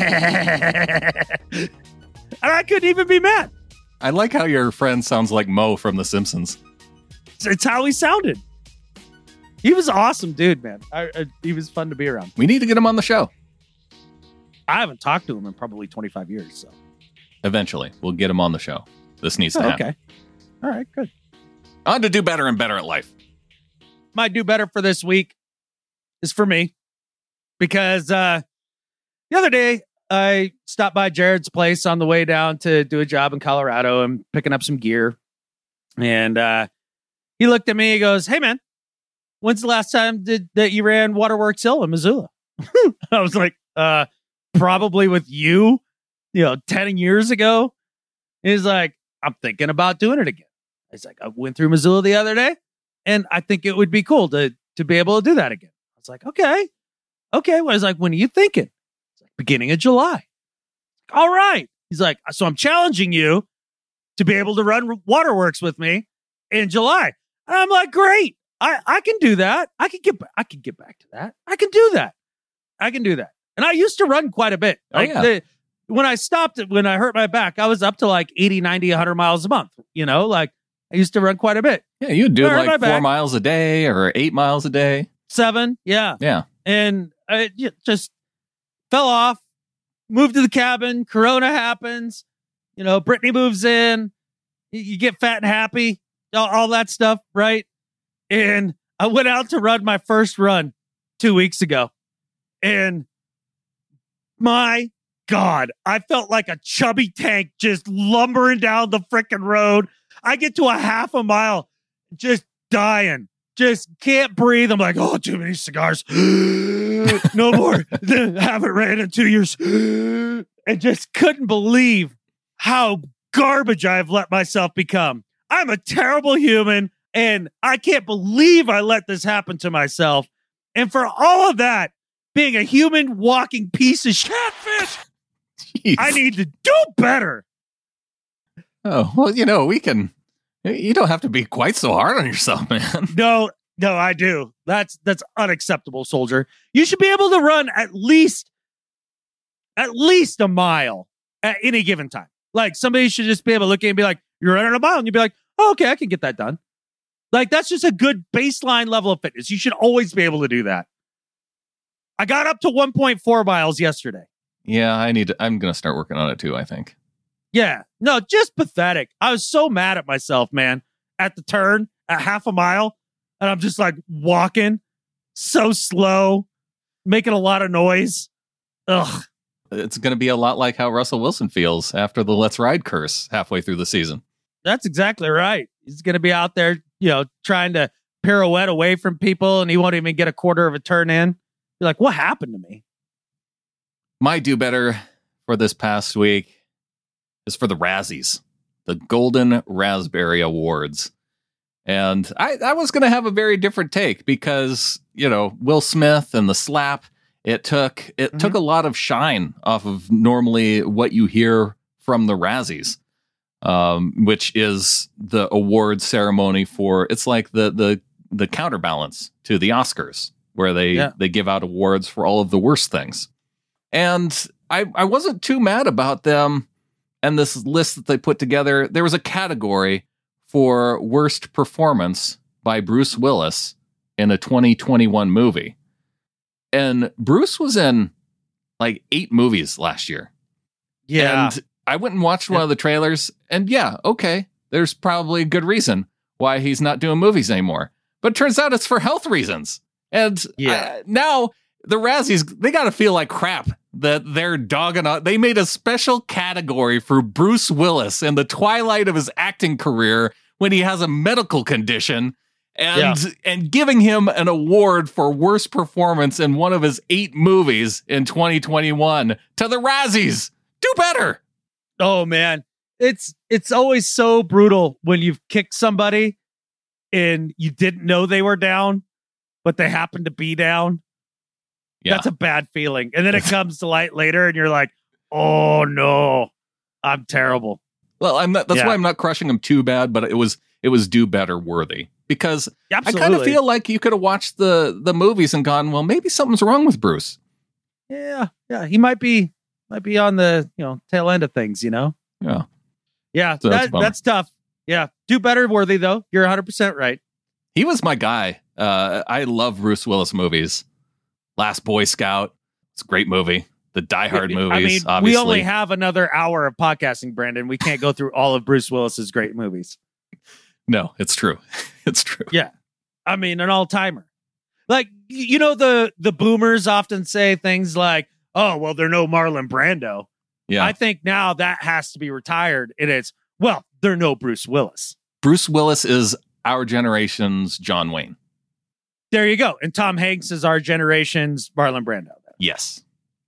And I couldn't even be mad. I like how your friend sounds like Mo from The Simpsons. It's how he sounded. He was awesome, dude, man. I, I, he was fun to be around. We need to get him on the show. I haven't talked to him in probably twenty-five years. So Eventually, we'll get him on the show. This needs to oh, happen. okay. All right, good. On to do better and better at life. My do better for this week is for me because uh, the other day I stopped by Jared's place on the way down to do a job in Colorado and picking up some gear. And uh, he looked at me, he goes, "Hey, man, when's the last time did that you ran Waterworks Hill in Missoula?" I was like, uh, probably with you, you know, ten years ago. He's like, "I'm thinking about doing it again." He's like, "I went through Missoula the other day, and I think it would be cool to to be able to do that again." I was like, "Okay, okay." Well, I was like, "When are you thinking?" It's like, "Beginning of July." All right. He's like, "So I'm challenging you to be able to run Waterworks with me in July." And I'm like, "Great, I I can do that. I can get I can get back to that. I can do that. I can do that." And I used to run quite a bit. Oh, Like yeah. the, when I stopped, when I hurt my back, I was up to like eighty, ninety, one hundred miles a month. You know, like I used to run quite a bit. Yeah, you do I hurt my like four back. miles a day or eight miles a day. Seven. Yeah. Yeah. And I yeah, just fell off, moved to the cabin. Corona happens. You know, Brittany moves in. You, you get fat and happy, all, all that stuff, right? And I went out to run my first run two weeks ago. And my God, I felt like a chubby tank just lumbering down the freaking road. I get to a half a mile, just dying. Just can't breathe. I'm like, oh, too many cigars. No more. Haven't ran in two years. And just couldn't believe how garbage I've let myself become. I'm a terrible human, and I can't believe I let this happen to myself. And for all of that, being a human walking piece of shit, catfish, Jeez. I need to do better. Oh, well, you know, we can. You don't have to be quite so hard on yourself, man. No, no, I do. That's that's unacceptable, soldier. You should be able to run at least at least a mile at any given time. Like somebody should just be able to look at you and be like, "You're running a mile," and you'd be like, "Oh, okay, I can get that done." Like that's just a good baseline level of fitness. You should always be able to do that. I got up to one point four miles yesterday. Yeah, I need to. I'm going to start working on it too, I think. Yeah, no, just pathetic. I was so mad at myself, man, at the turn at half a mile. And I'm just like walking so slow, making a lot of noise. Ugh. It's going to be a lot like how Russell Wilson feels after the Let's Ride curse halfway through the season. That's exactly right. He's going to be out there, you know, trying to pirouette away from people and he won't even get a quarter of a turn in. You're like, what happened to me? My do better for this past week is for the Razzies, the Golden Raspberry Awards. And I, I was going to have a very different take because, you know, Will Smith and the slap, it took it mm-hmm. took a lot of shine off of normally what you hear from the Razzies, um, which is the award ceremony for, it's like the the the counterbalance to the Oscars, where they, yeah. they give out awards for all of the worst things. And I, I wasn't too mad about them and this list that they put together. There was a category for worst performance by Bruce Willis in a twenty twenty-one movie. And Bruce was in like eight movies last year. Yeah. And I went and watched one of the trailers, and yeah, okay, there's probably a good reason why he's not doing movies anymore. But it turns out it's for health reasons. And yeah. I, now the Razzies, they got to feel like crap that they're dogging on. They made a special category for Bruce Willis in the twilight of his acting career when he has a medical condition, and yeah. and giving him an award for worst performance in one of his eight movies in twenty twenty-one to the Razzies. Do better. Oh man, it's it's always so brutal when you've kicked somebody and you didn't know they were down, but they happen to be down. Yeah. That's a bad feeling. And then it comes to light later and you're like, oh no, I'm terrible. Well, I'm not, that's yeah. why I'm not crushing him too bad, but it was it was do better worthy, because Absolutely. I kind of feel like you could have watched the the movies and gone, well, maybe something's wrong with Bruce. Yeah, yeah, he might be might be on the, you know, tail end of things, you know. Yeah, yeah, so that, that's, that's tough. Yeah, do better worthy though. You're one hundred percent right. He was my guy. Uh, I love Bruce Willis movies. Last Boy Scout, it's a great movie. The Die Hard movies, I mean, obviously. We only have another hour of podcasting, Brandon. We can't go through all of Bruce Willis's great movies. No, it's true. It's true. Yeah. I mean, an all-timer. Like, you know, the the boomers often say things like, oh, well, they're no Marlon Brando. Yeah. I think now that has to be retired. And it's, well, they're no Bruce Willis. Bruce Willis is our generation's John Wayne. There you go. And Tom Hanks is our generation's Marlon Brando. Yes.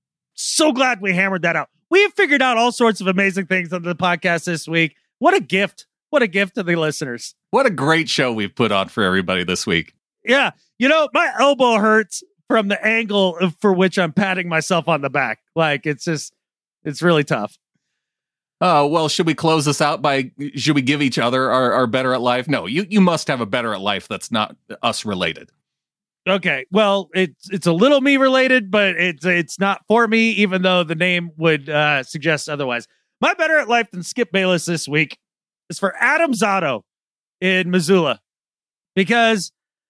So glad we hammered that out. We have figured out all sorts of amazing things on the podcast this week. What a gift. What a gift to the listeners. What a great show we've put on for everybody this week. Yeah. You know, my elbow hurts from the angle of, for which I'm patting myself on the back. Like, it's just, it's really tough. Oh, uh, well, should we close this out by, should we give each other our, our better at life? No, you, you must have a better at life that's not us related. Okay, well, it's it's a little me related, but it's it's not for me, even though the name would uh, suggest otherwise. My better at life than Skip Bayless this week is for Adam Zotto in Missoula, because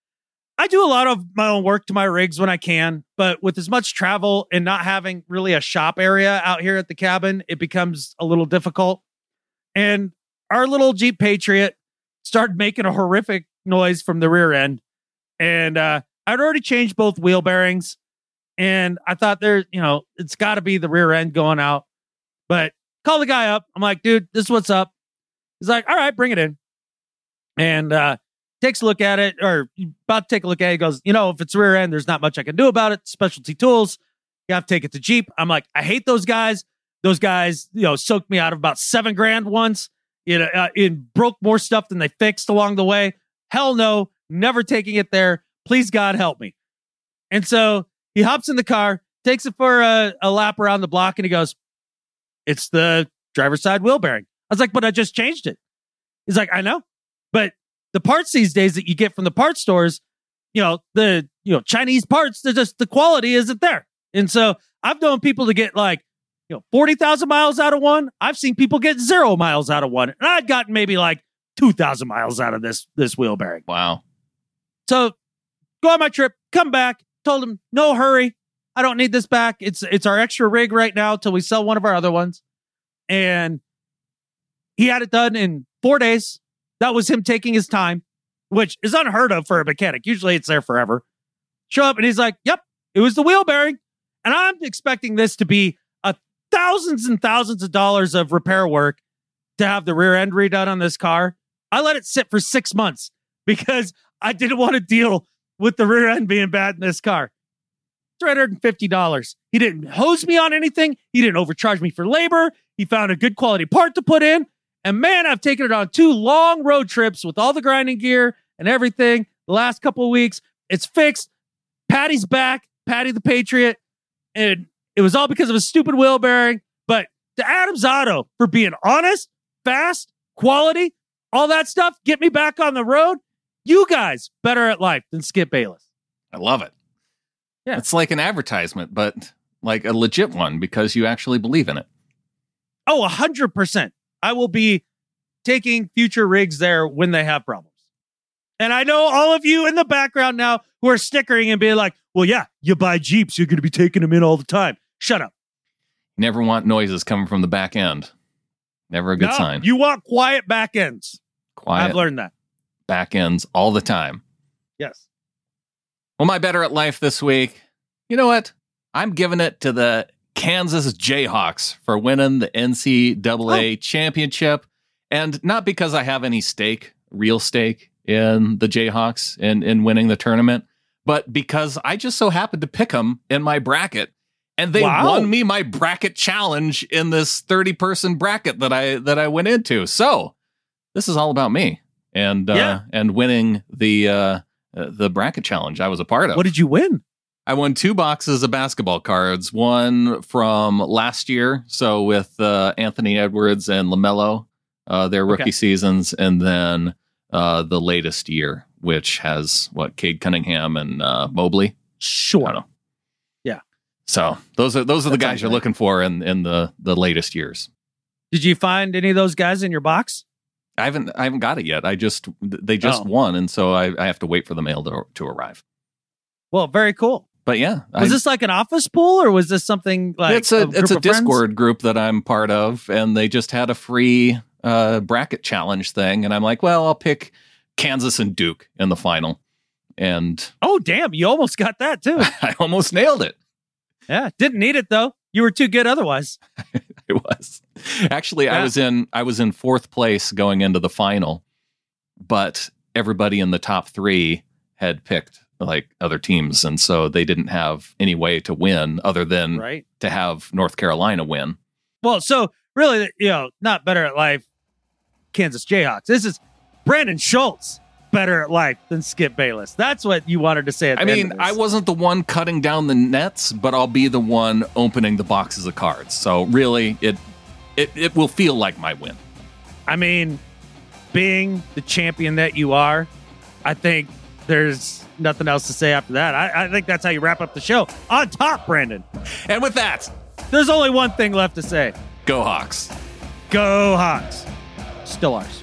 I do a lot of my own work to my rigs when I can, but with as much travel and not having really a shop area out here at the cabin, it becomes a little difficult. And our little Jeep Patriot started making a horrific noise from the rear end, and uh, I'd already changed both wheel bearings, and I thought there, you know, it's got to be the rear end going out. But call the guy up. I'm like, dude, this is what's up. He's like, all right, bring it in. And uh, takes a look at it, or about to take a look at it. He goes, you know, if it's rear end, there's not much I can do about it. Specialty tools. You have to take it to Jeep. I'm like, I hate those guys. Those guys, you know, soaked me out of about seven grand once. You know, uh, it broke more stuff than they fixed along the way. Hell no, never taking it there. Please, God, help me. And so he hops in the car, takes it for a, a lap around the block, and he goes, it's the driver's side wheel bearing. I was like, but I just changed it. He's like, I know. But the parts these days that you get from the parts stores, you know, the you know Chinese parts, they're just, the quality isn't there. And so I've known people to get like, you know, forty thousand miles out of one. I've seen people get zero miles out of one. And I'd gotten maybe like two thousand miles out of this, this wheel bearing. Wow. So go on my trip, come back, told him, no hurry. I don't need this back. It's it's our extra rig right now till we sell one of our other ones. And he had it done in four days. That was him taking his time, which is unheard of for a mechanic. Usually it's there forever. Show up and he's like, yep, it was the wheel bearing. And I'm expecting this to be a thousands and thousands of dollars of repair work to have the rear end redone on this car. I let it sit for six months because I didn't want to deal with the rear end being bad in this car. three hundred fifty dollars. He didn't hose me on anything. He didn't overcharge me for labor. He found a good quality part to put in. And man, I've taken it on two long road trips with all the grinding gear and everything the last couple of weeks. It's fixed. Patty's back. Patty the Patriot. And it was all because of a stupid wheel bearing. But to Adams Auto for being honest, fast, quality, all that stuff, get me back on the road. You guys better at life than Skip Bayless. I love it. Yeah. It's like an advertisement, but like a legit one because you actually believe in it. Oh, one hundred percent. I will be taking future rigs there when they have problems. And I know all of you in the background now who are stickering and being like, well, yeah, you buy Jeeps, you're going to be taking them in all the time. Shut up. Never want noises coming from the back end. Never a good no, sign. You want quiet back ends. Quiet I've learned that. back ends all the time. Yes. Well, my better at life this week, you know what? I'm giving it to the Kansas Jayhawks for winning the N C double A oh. championship. And not because I have any stake, real stake in the Jayhawks in, in winning the tournament, but because I just so happened to pick them in my bracket. And they wow. won me my bracket challenge in this thirty-person bracket that I that I went into. So this is all about me and uh, yeah. and winning the uh, the bracket challenge I was a part of. What did you win? I won two boxes of basketball cards. One from last year, so with uh, Anthony Edwards and LaMelo, uh, their rookie okay. seasons, and then uh, the latest year, which has what Cade Cunningham and uh, Mobley. Sure. I don't know. Yeah. So those are those are the That guys sounds you're right. looking for in, in the, the latest years. Did you find any of those guys in your box? I haven't I haven't got it yet. I just they just Oh. won, and so I, I have to wait for the mail to to arrive. Well, very cool. But yeah, Was I, this like an office pool or was this something like it's a, group it's a of friends? Discord group that I'm part of, and they just had a free uh, bracket challenge thing, and I'm like, well, I'll pick Kansas and Duke in the final, and Oh, damn. You almost got that too. I almost nailed it. Yeah. Didn't need it though. You were too good otherwise. It was actually Yeah. I was in I was in fourth place going into the final, but everybody in the top three had picked like other teams, and so they didn't have any way to win other than Right. to have North Carolina win. Well, so really, you know, not better at life, Kansas Jayhawks. This is Brandon Schultz better at life than Skip Bayless. That's what you wanted to say at I the end mean, of this. I wasn't the one cutting down the nets, but I'll be the one opening the boxes of cards. So really, it it it will feel like my win. I mean, being the champion that you are, I think there's nothing else to say after that. I, I think that's how you wrap up the show. On top, Brandon. And with that, There's only one thing left to say. go Hawks. Go Hawks. Still ours.